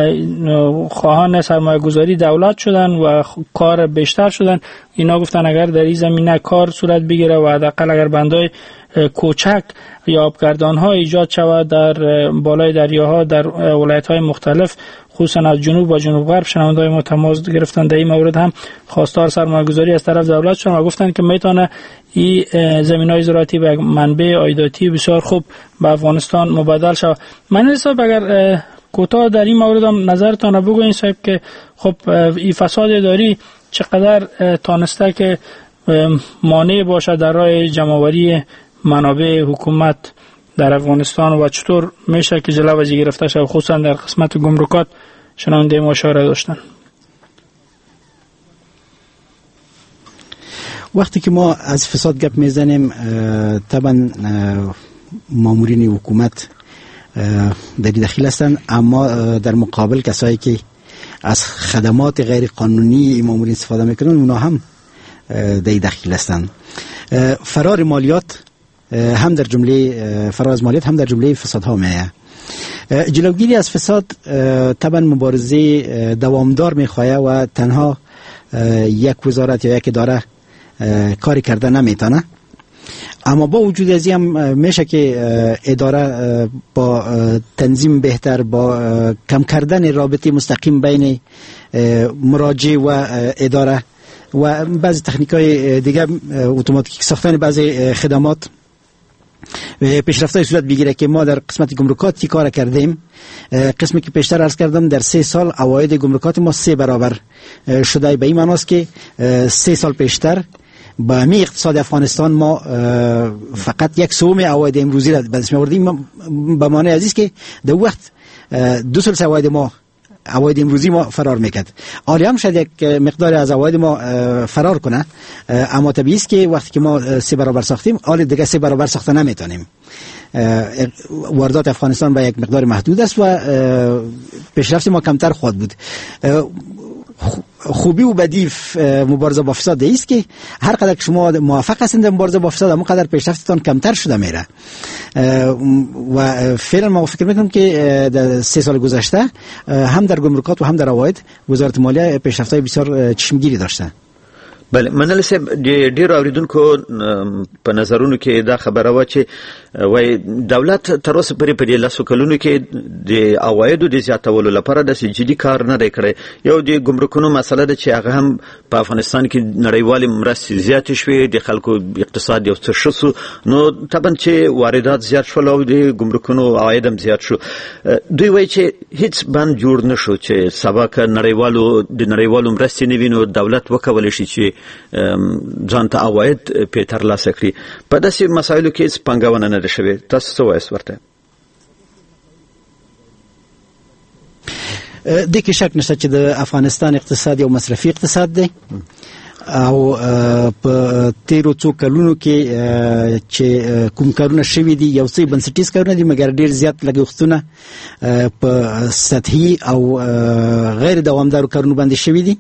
خواهان سرمایه گذاری دولت شدن و کار بیشتر شدن. اینا گفتن اگر در این زمینه کار صورت بگیره و حداقل اگر بندای کوچک یا آبگردان ها ایجاد شود در بالای دریاها در ولایت های مختلف خصوصا از جنوب و جنوب غرب، شنوندای ما تماس گرفتن در این مورد هم خواستار سرمایه گذاری از طرف دولت شدن و گفتن که میتونه این زمینای زراعتی به منبع عایداتی بسیار خوب به افغانستان مبادل شود. من حساب اگر کوتاه در این مورد هم نظرتان بگوین صاحب که خب این فساد اداری چقدر تانسته که مانع باشه در راه جمع‌آوری منابع حکومت در افغانستان و چطور میشه که جلو از گرفته شود، خصوصا در قسمت گمرکات شنونده ما اشاره داشتن. وقتی که ما از فساد گپ میزنیم طبعا مامورین حکومت در داخل هستند، اما در مقابل کسایی که از خدمات غیر قانونی مامورین استفاده میکنن اونا هم در داخل هستند. فرار مالیات هم در جمله فرار از مالیات هم در جمله فسادها میه. جلوگیری از فساد طبعا مبارزه دوامدار میخواه و تنها یک وزارت یا یک اداره کاری کرده نمیتونه. اما با وجود از این هم میشه که اداره با تنظیم بهتر، با کم کردن رابطه مستقیم بین مراجع و اداره و بعضی تکنیک‌های دیگه اتوماتیک ساختن بعضی خدمات پیشرفت‌های صورت بگیره که ما در قسمت گمرکات کی کار کردیم. قسمی که پیشتر عرض کردم در سه سال عواید گمرکات ما سه برابر شده. به این معناست که سه سال پیشتر با می اقتصاد افغانستان ما فقط یک سوم عواید امروزی را به دست آوردیم. به معنی عزیز که در وقت دو سال عواید ما عواید امروزی ما فرار میکرد. حالی هم شاید یک مقدار از عواید ما فرار کنه، اما طبیعی است که وقتی که ما سه برابر ساختیم حالی دیگه سه برابر ساخته نمیتونیم. واردات افغانستان به یک مقدار محدود است و پیشرفت ما کمتر خواهد بود. خوبی و بدی مبارزه با فساد است که هر قدر که شما موافق هستید در مبارزه با فساد، اما قدر پیشرفتتان کمتر شده میره. و فعلا ما فکر میکنم که در سه سال گذشته هم در گمرکات و هم در عواید وزارت مالیه پیشرفت‌های بسیار چشمگیری داشته. بله، منل صاحب د ډیر اوریدونکو په نظرونو کې دا خبره و چې وای دولت تر اوسه پورې په دې لاسو کلونو کې د عوایدو د زیاتولو لپاره د جدي کار نه دی کړی. یو د ګمرکونو مسله ده چې هغه هم په افغانستان کې نړیوالې مرستې زیاتې شوې، د خلکو اقتصاد یو څه ښه سو، نو طبعا چې واردات زیات شول او د ګمرکونو عواید هم زیات شو. دوی وایي چې هیڅ بند جوړ نه شو چې سبا که نړیوالو د نړیوالو مرستې نه وي نو دولت وکولی شي چې ځان ته عواید په ترلاسه کړي. په داسې مسایلو کې هیڅ پانګونه نه ده شوې. تاسو څه وایئ ورته؟ دې کې شک نشته چې د افغانستان اقتصاد یو مصرفي اقتصاد دی او په تیرو څو کلونو کې چې کوم کارونه شوي دي یو څه بنسټیز کارونه دي، مګر ډیر زیات لګښتونه په سطحي او غیر دوامدارو کارونو باندې شوي دي.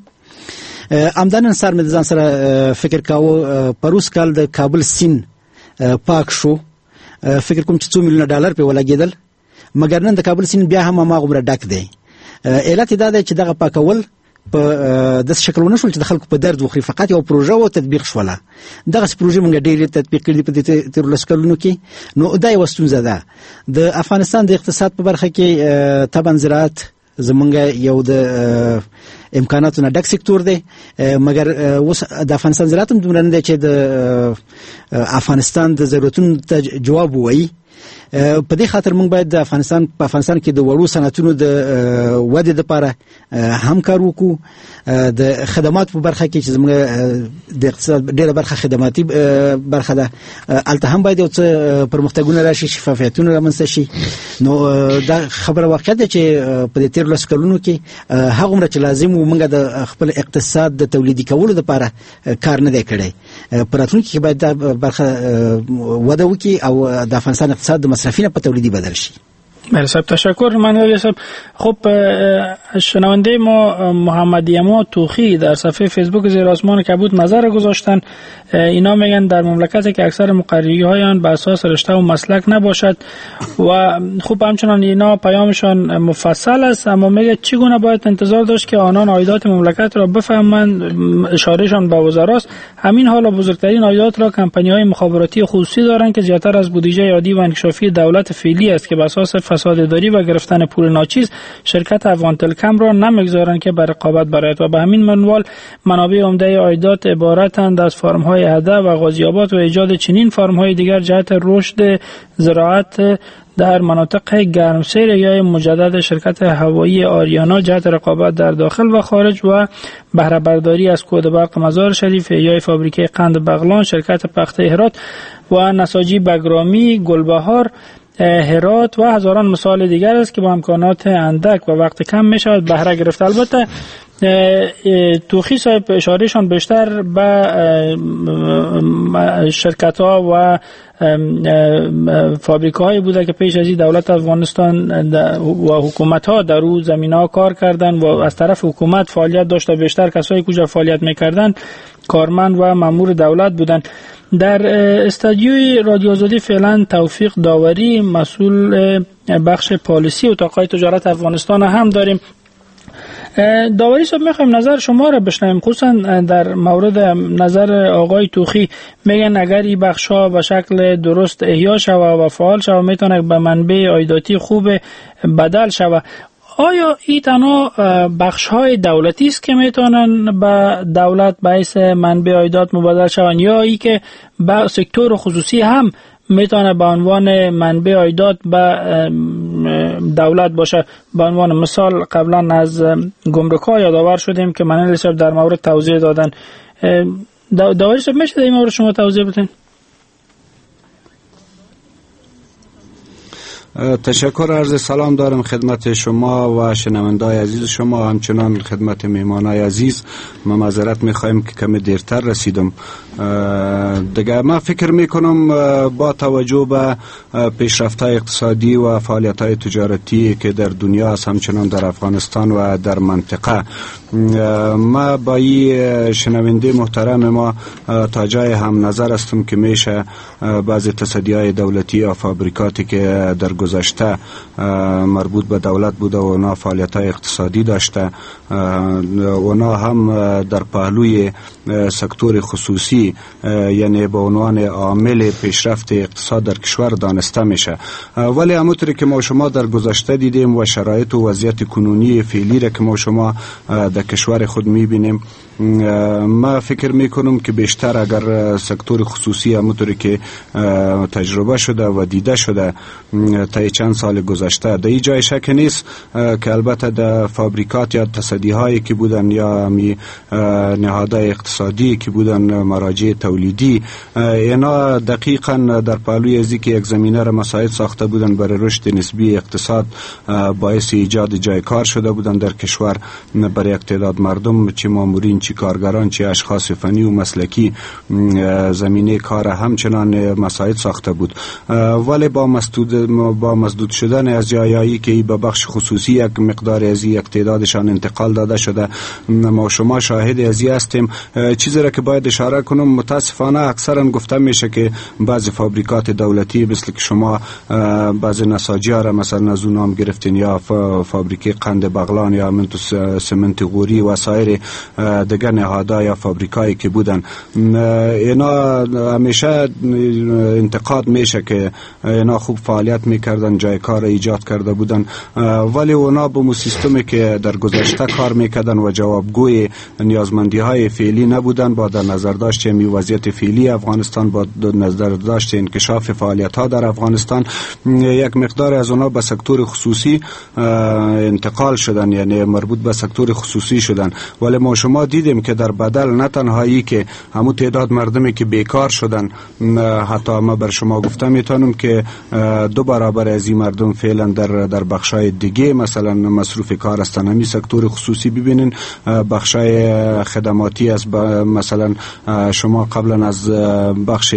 امدن سر مې ځان سره فکر کاوه پروس کال د کابل سین پاک شو، فکر کوم چې څو میلیونه ډالر په ولګیدل، مګر نن د کابل سین بیا هم هغومره ډک دی. علت دا دی چې دغه پاکول په داسې شکل ونه شول چې د خلکو په درد وخوري، فقط یو پروژه او تطبیق شوله. دغسې پروژې موږ ډېرې تطبیق کړي دي په دې تېرو لسو کلونو کې. نو دا یوه ستونزه ده. د افغانستان د اقتصاد په برخه کې طبعا زراعت زمونږ یو د امکاناتو نه ډک سکتور دی، مګر اوس د افغانستان زراعت هم دومره نه دی چې د افغانستان د ضرورتونو ته جواب ووایي. په دې خاطر موږ باید د افغانستان په افغانستان کې د وړو صنعتونو د ودې لپاره هم کار وکړو. د خدمات په برخه کې چې زموږ د اقتصاد ډېره برخه خدماتي برخه ده، هلته هم باید یو څه پرمختګونه راشي، شفافیتونه رامنځته شي. نو دا خبره واقعیت ده چې په دې تېرو لسو کلونو کې هغومره چې لازم و موږ د خپل اقتصاد د تولیدي کولو لپاره کار نه دی کړی. په راتلونکي کې باید دا برخه وده وکړي او د افغانستان اقتصاد د مصرفی په تولیدی بدل شي. بله صاحب تشکر. منوی صاحب خب شنونده ما محمد یما توخی در صفحه فیسبوک زیر آسمان کبود نظر گذاشتن. اینا میگن در مملکتی که اکثر مقرری های آن به اساس رشته و مسلک نباشد و خوب همچنان اینا پیامشان مفصل است، اما میگه چگونه باید انتظار داشت که آنان عایدات مملکت را بفهمند. اشارهشان به وزراست. همین حالا بزرگترین عایدات را کمپانی های مخابراتی خصوصی دارند که زیاتر از بودجه عادی و انکشافی دولت فعلی است که به اساس فساد داری و گرفتن پول ناچیز شرکت افغان تلکم را نمیگذارند که بر رقابت برآید و به همین منوال منابع عمده عایدات عبارتند از فارم‌های هده و غازی‌آباد و ایجاد چنین فارم‌های دیگر جهت رشد زراعت در مناطق گرمسیر یا مجدد شرکت هوایی آریانا جهت رقابت در داخل و خارج و بهره برداری از کود برق مزار شریف یا فابریکه قند بغلان، شرکت پخته هرات و نساجی بگرامی، گلبهار هرات و هزاران مثال دیگر است که با امکانات اندک و وقت کم می شود بهره گرفت. البته توخی صاحب اشارهشان بیشتر به شرکت ها و فابریکه هایی بوده که پیش از این دولت افغانستان و حکومت ها در او زمین ها کار کردن و از طرف حکومت فعالیت داشته. بیشتر کسایی که فعالیت میکردن کارمند و مامور دولت بودن. در استودیوی رادیو آزادی فعلا توفیق داوری مسئول بخش پالیسی اتاقهای تجارت افغانستان هم داریم. داوری صاحب میخوایم نظر شما را بشنویم، خصوصا در مورد نظر آقای توخی. میگن اگر این بخش ها به شکل درست احیا شود و فعال شود میتونه به منبع عایداتی خوب بدل شود. آیا این تنها بخش های دولتی است که میتونن به دولت باعث منبع عایدات مبادل شوند یا ای که به سکتور خصوصی هم میتونه به عنوان منبع عایدات به دولت باشه؟ به عنوان مثال قبلا از گمرک‌ها یادآور شدیم که منل صاحب در مورد توضیح دادن. داوری صاحب میشه در این مورد شما توضیح بدین؟ تشکر، عرض سلام دارم خدمت شما و شنوندای عزیز شما، همچنان خدمت میهمانای عزیز. ما معذرت میخوایم که کمی دیرتر رسیدم. دیگه ما فکر میکنم با توجه به پیشرفت‌های اقتصادی و فعالیت‌های تجارتی که در دنیا است، همچنان در افغانستان و در منطقه، ما با این شنونده محترم ما تا جای هم نظر هستم که میشه بعضی تصدیهای دولتی یا فابریکاتی که در گذشته مربوط به دولت بوده و اونا فعالیت‌های اقتصادی داشته، اونا هم در پهلوی سکتور خصوصی یعنی به عنوان عامل پیشرفت اقتصاد در کشور دانسته میشه. ولی همونطوری که ما شما در گذشته دیدیم و شرایط و وضعیت کنونی فعلی را که ما شما در کشور خود میبینیم، ما فکر میکنم که بیشتر اگر سکتور خصوصی همونطوری که تجربه شده و دیده شده تا چند سال گذشته، در این جای شک نیست که البته در فابریکات یا تصدی هایی که بودن یا نهادهای اقتصادی که بودن، مراجع تولیدی، اینا دقیقا در پهلوی ازی که یک زمینه را مساعد ساخته بودن برای رشد نسبی اقتصاد، باعث ایجاد جای کار شده بودن در کشور برای یک تعداد مردم، چه مامورین، چه کارگران، چه اشخاص فنی و مسلکی، زمینه کار همچنان مساعد ساخته بود. ولی با مسدود با مسدود شدن از جایایی که به بخش خصوصی یک مقدار از یک تعدادشان انتقال داده شده، ما شما شاهد از این هستیم. چیزی را که باید اشاره کنم، متاسفانه اکثرا گفته میشه که بعضی فابریکات دولتی مثل که شما بعضی نساجی ها را مثلا از نام گرفتین، یا فابریکه قند بغلان یا منتو سمنت غوری و سایر دیگر نهادها یا فابریکایی که بودن، اینا همیشه انتقاد میشه که اینا خوب فعالیت میکردن، جای کار ایجاد کرده بودن، ولی اونا به سیستمی که در گذشته کار میکردن و جوابگوی نیازمندی های فعلی نبودن، با در نظر داشت می وضعیت فعلی افغانستان، با در نظر داشت انکشاف فعالیت ها در افغانستان، یک مقدار از اونا به سکتور خصوصی انتقال شدن، یعنی مربوط به سکتور خصوصی شدن. ولی ما شما دیدیم که در بدل نه تنهایی که همون تعداد مردمی که بیکار شدن، حتی ما بر شما گفتم میتونم که دو برابر از این مردم فعلا در در بخشای دیگه مثلا مصروف کار هستن. همین سکتور خصوصی ببینین بخشای خدماتی است، مثلا شما قبلا از بخش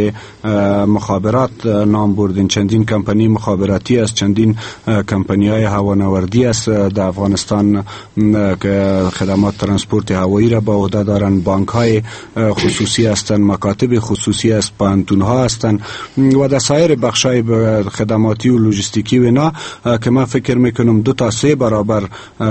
مخابرات نام بردین، چندین کمپانی مخابراتی است، چندین کمپانی های هوانوردی است در افغانستان که خدمات ترانسپورت هوایی را با عهده دارن، بانک های خصوصی هستند، مکاتب خصوصی است، پانتون ها هستند و در سایر بخش های خدماتی و لوجستیکی و اینا که من فکر میکنم دو تا سه برابر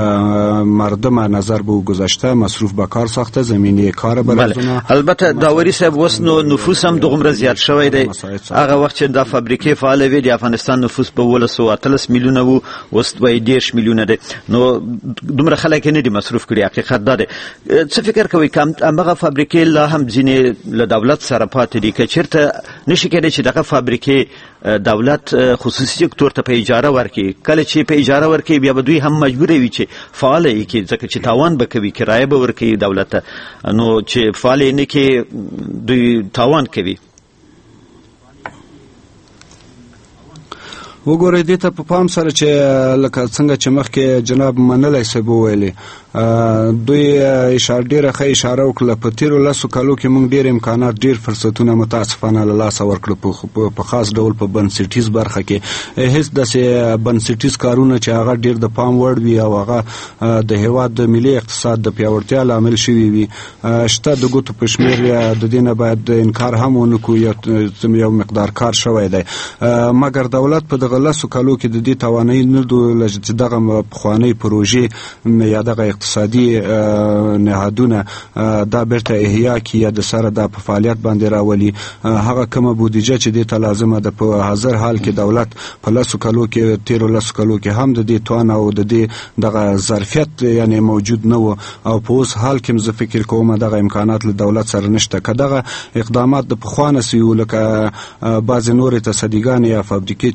مردم نظر به گذشته مصروف به کار ساخته، زمینه کار برای بله. البته داوری صاحب وس نو نفوس هم دومره زیات شوی دی. هغه وخت چې د فابریکې فعال وي د افغانستان نفوس په ولس او اتلس میلیونه وو، اوس دوی دیرش میلیونه دی، نو دومره خلک نه دي مصروف کړي. حقیقت دا دی. څه فکر کوي کوم هغه فابریکې لا هم ځینې له دولت سره پاتې دي که چیرته نشي کېدای چې دغه فابریکې دولت خصوصي سکتور ته په اجاره ورکړي؟ کله چې په اجاره ورکړي بیا به دوی هم مجبور وي چې فعال وي، کې ځکه چې تاوان به کوي، کرایه به ورکړي دولت ته، نو چې فعال نه کې دوی تاوان کوي. وګورئ دې ته په پام سره چې لکه څنګه چې مخکې جناب منلی صاحب وویلې، دوی اشاره ډیره ښه اشاره وکړه، په تیرو لسو کالو کې موږ ډیر امکانات ډیر فرصتونه متاسفانه له لاسه ورکړل، په خاص ډول په بنسټیز برخه کې هیڅ داسې بنسټیز کارونه چې هغه ډیر د پام وړ وي او هغه د هیواد د ملي اقتصاد د پیاوړتیا لامل شوي وي شته. د ګوتو په شمېر د دې نه باید انکار هم ونه کړو، یو مقدار کار شوی دی، مګر دولت په دغه لسو کالو کې د دې توانایي نه درلوده چې دغه پخوانۍ پروژې یا دغه اقتصادي نهادونه دا بیرته احیا کړي یا د سره دا په فعالیت باندې راولي. هغه کومه بودیجه چې دې ته لازمه ده په حاضر حال کې دولت په لسو کالو کې تیرو لسو کالو کې هم د دې توان او د دې دغه ظرفیت یعنی موجود نه و، او په اوس حال کې زه فکر کوم دغه امکانات له دولت سره نشته. که دغه اقدامات د پخوانه سي لکه بعضې نورې تصدیګانې یا فابریکې چې ورکړل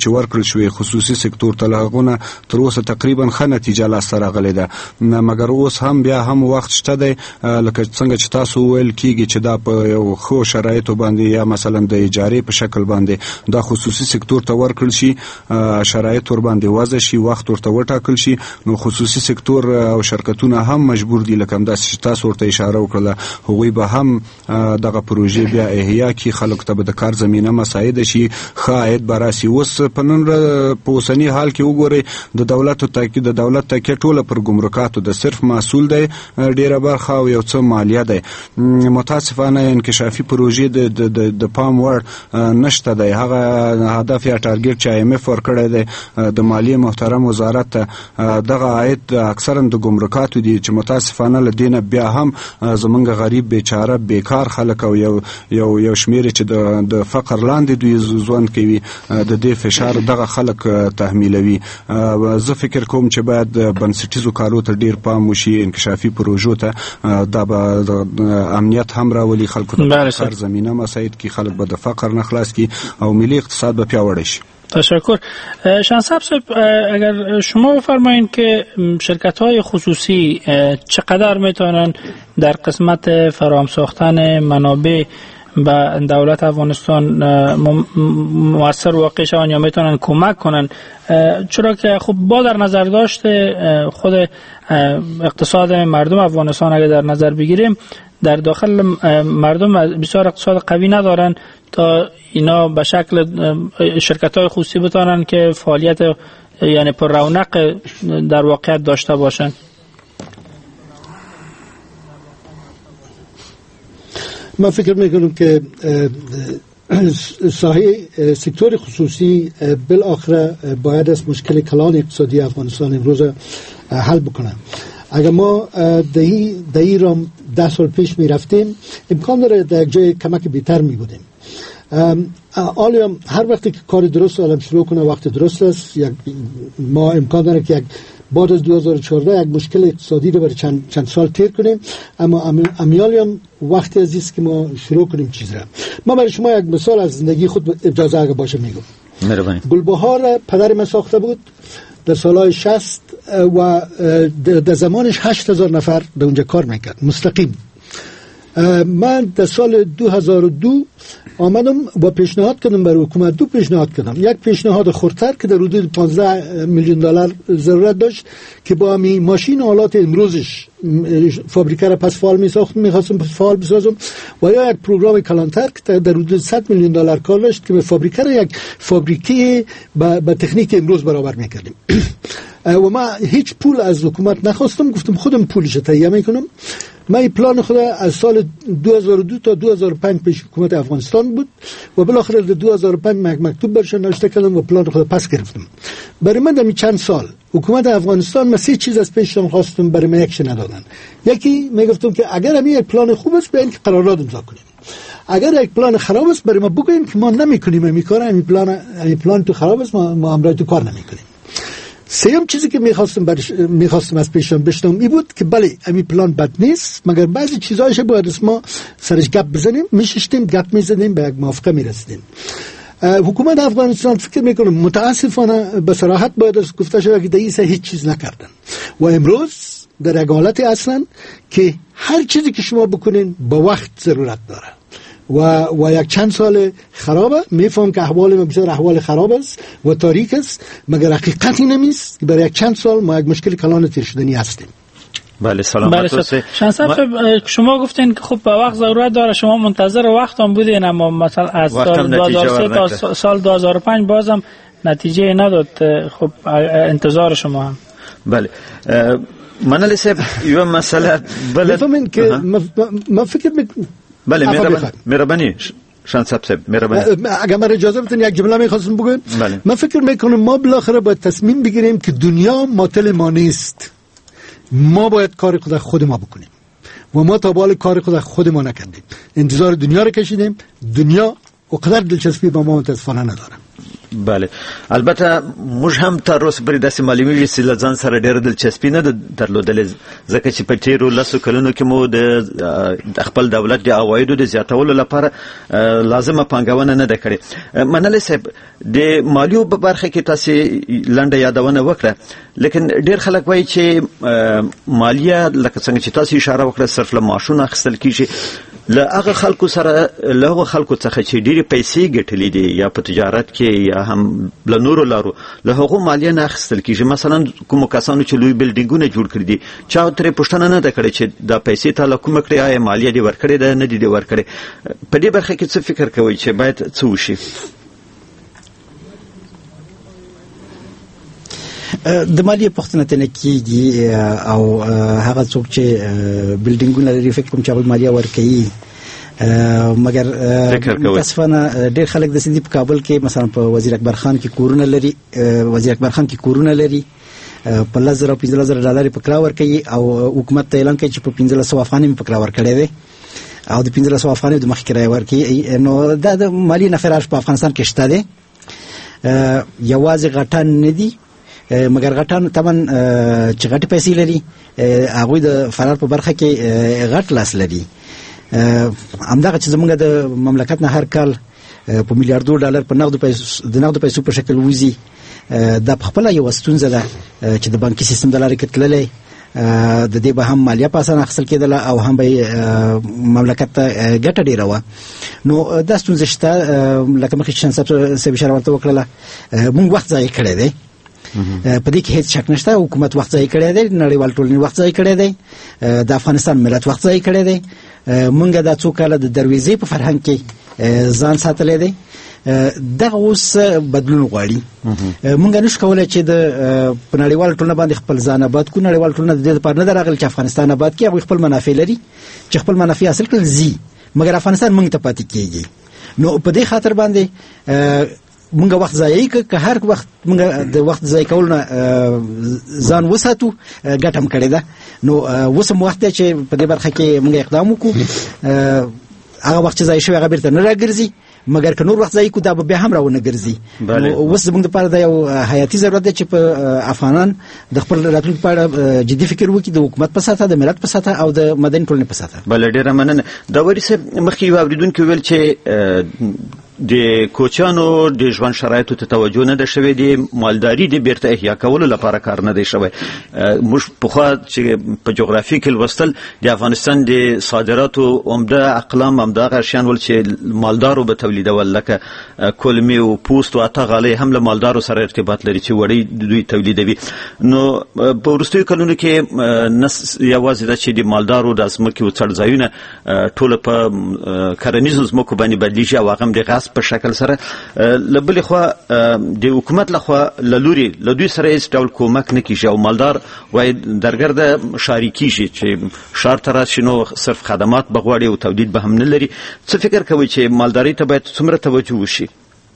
شوې خصوصي سکتور ته لغونه تر اوسه تقریبا ښه نتیجه لاسته راغلې ده مګر اوس هم بیا هم وخت شته دی لکه څنګه چې تاسو ویل کیږي چې دا په یو خو شرایطو باندې یا مثلا د اجارې په شکل باندې دا خصوصي سکتور ته ورکړل شي شرایط ور باندې وضع شي وخت ورته وټاکل شي نو خصوصي سکتور او شرکتونه هم مجبور دي لکه همدا چې تاسو ورته اشاره وکړه هغوی به هم دغه پروژې بیا احیا کی خلکو ته به د کار زمینه مساعد شي ښه عاید به راسي اوس په نن په اوسني حال کې وګورئ د دولت تاکید د دولت تاکید ټوله پر ګمرکاتو د صرف محصول دی ډیره برخه او یو څه مالیه دی متاسفانه انکشافي پروژې د د پام وړ نشته دی هغه هدف یا ټارګټ چې ایم اف ورکړی دی د مالیې محترم وزارت ته دغه عاید اکثرا د ګمرکاتو دي چې متاسفانه له دینه بیا هم زمونږ غریب بیچاره بیکار خلک او یو یو یو شمیر چې د د فقر لاندې دوی ژوند کوي د دې فشار دغه خلک تحمیلوي زه فکر کوم چې باید بنسټیزو کارو ته ډیر پام وشي انکشافي پروژو ته دا به امنیت هم راولي خلکو ته کار زمینه مساعد کی خلک به د فقر نه خلاص کی او ملي اقتصاد به پیاوړی شي. تشکر. شانصب صاحب اگر شما بفرمایید که شرکت های خصوصی چقدر میتونن در قسمت فراهم ساختن منابع به دولت افغانستان مؤثر واقع شوند یا میتونن کمک کنن چرا که خب با در نظر داشته خود اقتصاد مردم افغانستان اگر در نظر بگیریم در داخل مردم بسیار اقتصاد قوی ندارن تا اینا به شکل شرکت های خصوصی بتانن که فعالیت یعنی پر رونق در واقعیت داشته باشن. من فکر میکنم که ساحه سکتور خصوصی بالاخره باید از مشکل کلان اقتصادی افغانستان امروز حل بکنه. اگر ما دهی دهی را ده سال پیش می رفتیم امکان داره در یک جای کمک بیتر می بودیم. آلیا هر وقتی که کار درست آدم شروع کنه وقت درست است. یک ما امکان داره که یک بعد از دو هزار و چهارده یک مشکل اقتصادی رو برای چند, چند سال تیر کنیم اما امیالیم وقتی عزیز که ما شروع کنیم چیز را. ما برای شما یک مثال از زندگی خود اجازه اگه باشه میگم. مهربانی. گلبهار پدر من ساخته بود در سالهای شصت و در زمانش هشت هزار نفر در اونجا کار میکرد مستقیم. من در سال دو هزار و دو آمدم و پیشنهاد کردم برای حکومت دو پیشنهاد کردم. یک پیشنهاد خردتر که در حدود پانزده میلیون دلار ضرورت داشت که با می ماشین آلات امروزش فابریکه را پس فعال می‌ساختم می‌خواستم پس فعال بسازم و یا یک پروگرام کلانتر که در حدود صد میلیون دلار کار داشت که فابریکه را یک فابریکه با, با تکنیک امروز برابر می‌کردیم. و ما هیچ پول از حکومت نخواستم گفتم خودم پولش تهیه می‌کنم. من این پلان خود از سال دو هزار و دو تا دو هزار و پنج پیش حکومت افغانستان بود و بالاخره در دو هزار و پنج مکتوب برشان نوشته کردم و پلان خود پس گرفتم. برای من در چند سال حکومت افغانستان من سه چیز از پیشم خواستم برای من یکش ندادن. یکی میگفتم که اگر همین یک پلان خوب است بیاین که قرارداد امضا کنیم. اگر یک پلان خراب است برای ما بگوین که ما نمیکنیم این کارا این پلان این پلان تو خراب است ما ما امرای تو کار نمیکنیم. سیام چیزی که میخواستم برش... میخواستم از پیشم بشنوم این بود که بله همین پلان بد نیست مگر بعضی چیزایش باید ما سرش گپ بزنیم میششتیم گپ میزدیم به یک موافقه میرسیدیم. حکومت افغانستان فکر میکنم متاسفانه به صراحت باید از گفته شود که دیسه هیچ چیز نکردن و امروز در یک حالت اصلا که هر چیزی که شما بکنین با وقت ضرورت داره و و یک چند سال خرابه. میفهم که احوال ما بسیار احوال خراب است و تاریک است مگر حقیقتی نمیست که برای یک چند سال ما یک مشکل کلان تیر شدنی هستیم. بله سلامت باشید. شانصب ما... شما گفتین که خب به وقت ضرورت داره شما منتظر وقت هم بودین اما مثلا از سال دو هزار و سه تا سال دو هزار و پنج بازم نتیجه نداد. خب انتظار شما هم بله من لیسه یه مسئله بله بفهمین که ما فکر می بله مهربانی مهربانی شانصب صاحب مهربانی اگر من اجازه بدین یک جمله می‌خواستم بگم. بله. من فکر میکنم ما بالاخره باید تصمیم بگیریم که دنیا ماتل ما نیست. ما باید کار خود خود ما بکنیم و ما تا بالا کار خود خود ما نکردیم انتظار دنیا رو کشیدیم. دنیا و قدر دلچسبی با ما متاسفانه نداره. بله البته موږ هم تر اوسه پورې داسې معلومیږي چې له ځان سره ډېره دلچسپي نه ده درلودلې ځکه چې په تېرو لسو کلونو کې مو د خپل دولت د عوایدو د زیاتولو لپاره لازمه پانګونه نه ده کړې. منلی صاحب د مالیو په برخه کې تاسې لنډه یادونه وکړه، لیکن ډېر خلک وایي چې مالیه لکه څنګه چې تاسې اشاره وکړه صرف له معاشونو اخیستل کېږي، له هغه خلکو سره له هغو خلکو څخه چې ډېرې پیسې ګټلې دي یا په تجارت کې یا هم له نورو لارو له هغو مالیه نه اخیستل کېږي. مثلا کومو کسانو چې لوی بلډینګونه جوړ کړي دي چا ترې پوښتنه نه ده کړې چې دا پیسې تا له کومه کړې، آیا مالیه دې ورکړې ده نه دې دې ورکړې. په دې برخه کې څه فکر کوئ چې باید څه وشي؟ د مالیې پوښتنه ترې کېږي او هغه څوک چې بلډینګونه لري فکر کوم چې هغوی مالیه ورکوي، مګر متاسفانه ډېر خلک داسې دي په کابل کې مثلا په وزیر اکبر خان کې کورونه لري، وزیر اکبر خان کې کورونه لري په لس زره او پنځلس زره ډالر په کرا ورکوي او حکومت ته اعلان کوي چې په پنځلس سوه افغانۍ مې په کرا ورکړی دی او د پنځلس سوه افغانۍ د مخکې کرایه ورکوي. نو دا د مالي نفراج په افغانستان کې شته دی. یوازې غټان نه دي مګر غټان تمن چې غټې پیسې لري هغوی د فرار په برخه کې غټ لاس لري. همدغه چې زمونږ د مملکت نه هر کال په میلیاردو ډالر په نغدو پیسو د نغدو پیسو په شکل وځي، دا په خپله یوه ستونزه ده چې د بانکي سیستم د لارې که تللی د دې به هم مالیه په اسانه اخیستل کېدله او هم به مملکت ته ګټه ډېره وه. نو دا ستونزه شته لکه مخکې چې شان صاحب اشاره ورته وکړله، مونږ وخت ضایع کړی دی په دې کې هیڅ شک نشته. حکومت وخت ضایع کړی دی، نړیوال ټولنې وخت ضایع کړی دی، د افغانستان ملت وخت ضایع کړی دی. مونږ دا څو کاله د درویزې په فرهنګ کې ځان ساتلی دی، دغه اوس بدلون غواړي. مونږ نشو کولی چې د په نړیواله ټولنه باندې خپل ځان آباد کړو. نړیواله ټولنه د دې لپاره نه ده راغلې چې افغانستان آباد کړي، هغوی خپل منافع لري چې خپل منافع حاصل کړل ځي، مګر افغانستان مونږ ته پاتې کېږي. نو په دې خاطر باندې مونږ وخت ضایع کړ، که هر وخت مونږ د وخت ضایع کولو نه ځان وساتو ګټه هم کړې ده. نو اوس هم وخت دی چې په دې برخه کې مونږ اقدام وکړو. هغه وخت چې ضایع شوی هغه بیرته نه راګرځي، مګر که نور وخت ضایع کړو دا به بیا هم راونه ګرځي. اوس زموږ دپاره دا یو حیاتي ضرورت دی چې په افغانان د خپل راتلونکي په اړه جدي فکر وکړي، د حکومت په سطحه، د ملت په سطحه او د مدني ټولنې په سطحه. بله ډېره مننه. داوري صاحب مخکې یو اورېدونکي ویل چې د کوچیانو د ژوند شرایطو ته توجه نه ده شوې، د مالداري د بیرته احیا کولو لپاره کار نه دی شوی. موږ پخوا چې په جغرافي کې لوستل د افغانستان د صادراتو عمده اقلام همدغه شیان ول چې مالدارو به تولیدول، لکه کلمې او پوست او اته غالۍ هم له مالدارو سره ارتباط لري چې وړۍ دوی تولیدوي. نو په وروستیو کلونو کې نس یوازې ده چې د مالدارو د ځمکې او څړځایونه ټوله په کرنیزو ځمکو باندې بدلیږي او هغه هم د غصب په شکل سره. له بلې خوا د حکومت لخوا له لوري له دوی سره هېڅ ډول کومک نه کېږي او مالدار وایي درګرده ښاري کېږي چې ښار ته راشي نو صرف خدمات به غواړي او تولید به هم نه لري. څه فکر کوئ چې مالدارۍ ته باید څومره توجه وشي؟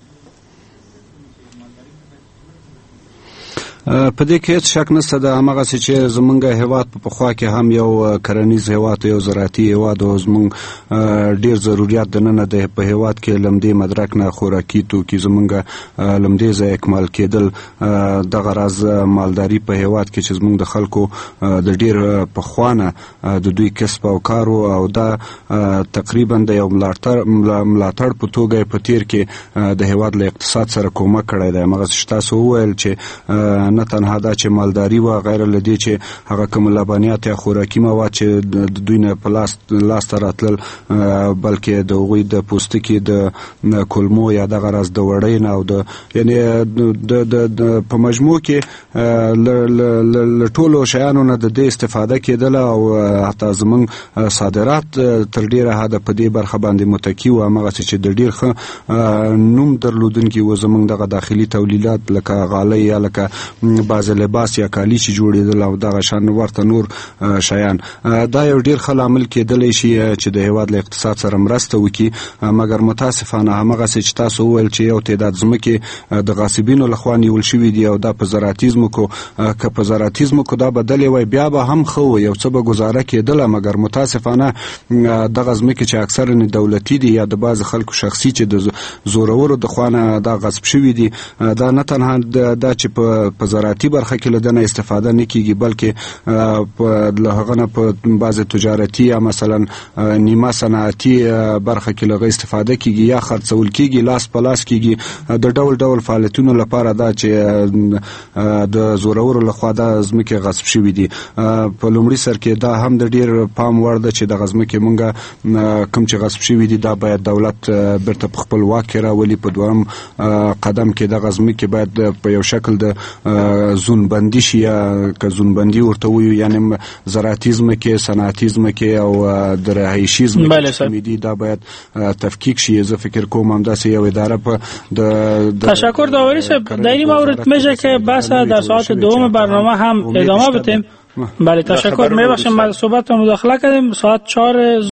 په دې کې هیڅ شک نشته ده، هماغسې چې زمونږ هیواد په پخوا کې هم یو کرنیز هیواد، یو زراعتي هیواد او زمونږ ډېر ضروریات دننه د په هیواد کې لمدې مدرک نه خوراکي توکي زمونږ لمدې ځای اکمال کېدل. دغه راز مالداري په هیواد کې چې زمونږ د خلکو د ډېر پخوا نه د دوی کسب او کار او دا تقریبا د یو ملاتړ په توګه په تیر کې د هیواد له اقتصاد سره کومک کړی دی. هماغسې چې تاسو وویل چې نه تنها دا چې مالداري وه، غیر له دې چې هغه کوم لبنیات یا خوراکي مواد چې د دوی نه په لاس لاسته راتلل، بلکې د هغوی د پوستکي د کلمو یا دغه راز د وړۍ نه او د یعنې په مجموع کې له ټولو شیانو نه د دې استفاده کېدله او حتی زموږ صادرات تر ډېره حده په دې برخه باندې متکي وو. هماغسې چې د ډېر ښه نوم درلودونکي وو زموږ دغه داخلي تولیدات لکه غالۍ یا لکه باز لباس یا کالی چې جوړېدل او دغه شان ورته نور شیان. دا یو ډیر ښه لامل کېدلی شي چې د هیواد له اقتصاد سره مرسته وکړي، مګر متاسفانه همغسې چې تاسو وویل چې یو تعداد ځمکې د غاصبینو لخوا نیول شوي دي او دا په زراعتي ځمکو که په زراعتي ځمکو دا بدلې وای بیا به هم ښه و، یو څه به ګزاره کېدله، مګر متاسفانه دغه ځمکې چې اکثرا دولتي دي یا د بعض خلکو شخصي چې د زورورو د خوا نه دا غصب شوي دي، دا نه تنها دا چې په زراعتي برخه کې له دنه استفاده نه کېږي بلکې له هغه نه په بعض تجارتي یا مثلا نیمه صنعتي برخه کې له استفاده کېږي یا خرڅول کېږي، لاس په لاس کېږي د ډول ډول فعالیتونو لپاره دا چې د زورورو لخوا دا ځمکې غصب شوي دي. په لومړي سر کې دا هم د ډیر پام وړ ده چې د ځمکې مونږه کوم چې غصب شوي دي دا باید دولت بیرته په خپل واک کې راولي. په دویم قدم کې د ځمکې باید په یو شکل د زونبندي شي یا که زونبندي ورته وایو، یعنی زراعتي ځمکې، صنعتي ځمکې او د رهایشي ځمکې دا باید تفکیک شي. زه فکر کوم همداسې یو اداره په د تشکر داوری صاحب. در این مورد میشه که بحث در ساعت دوم برنامه هم ادامه بدیم. بله تشکر. میبخشیم صحبت رو مداخله کردیم. ساعت چهار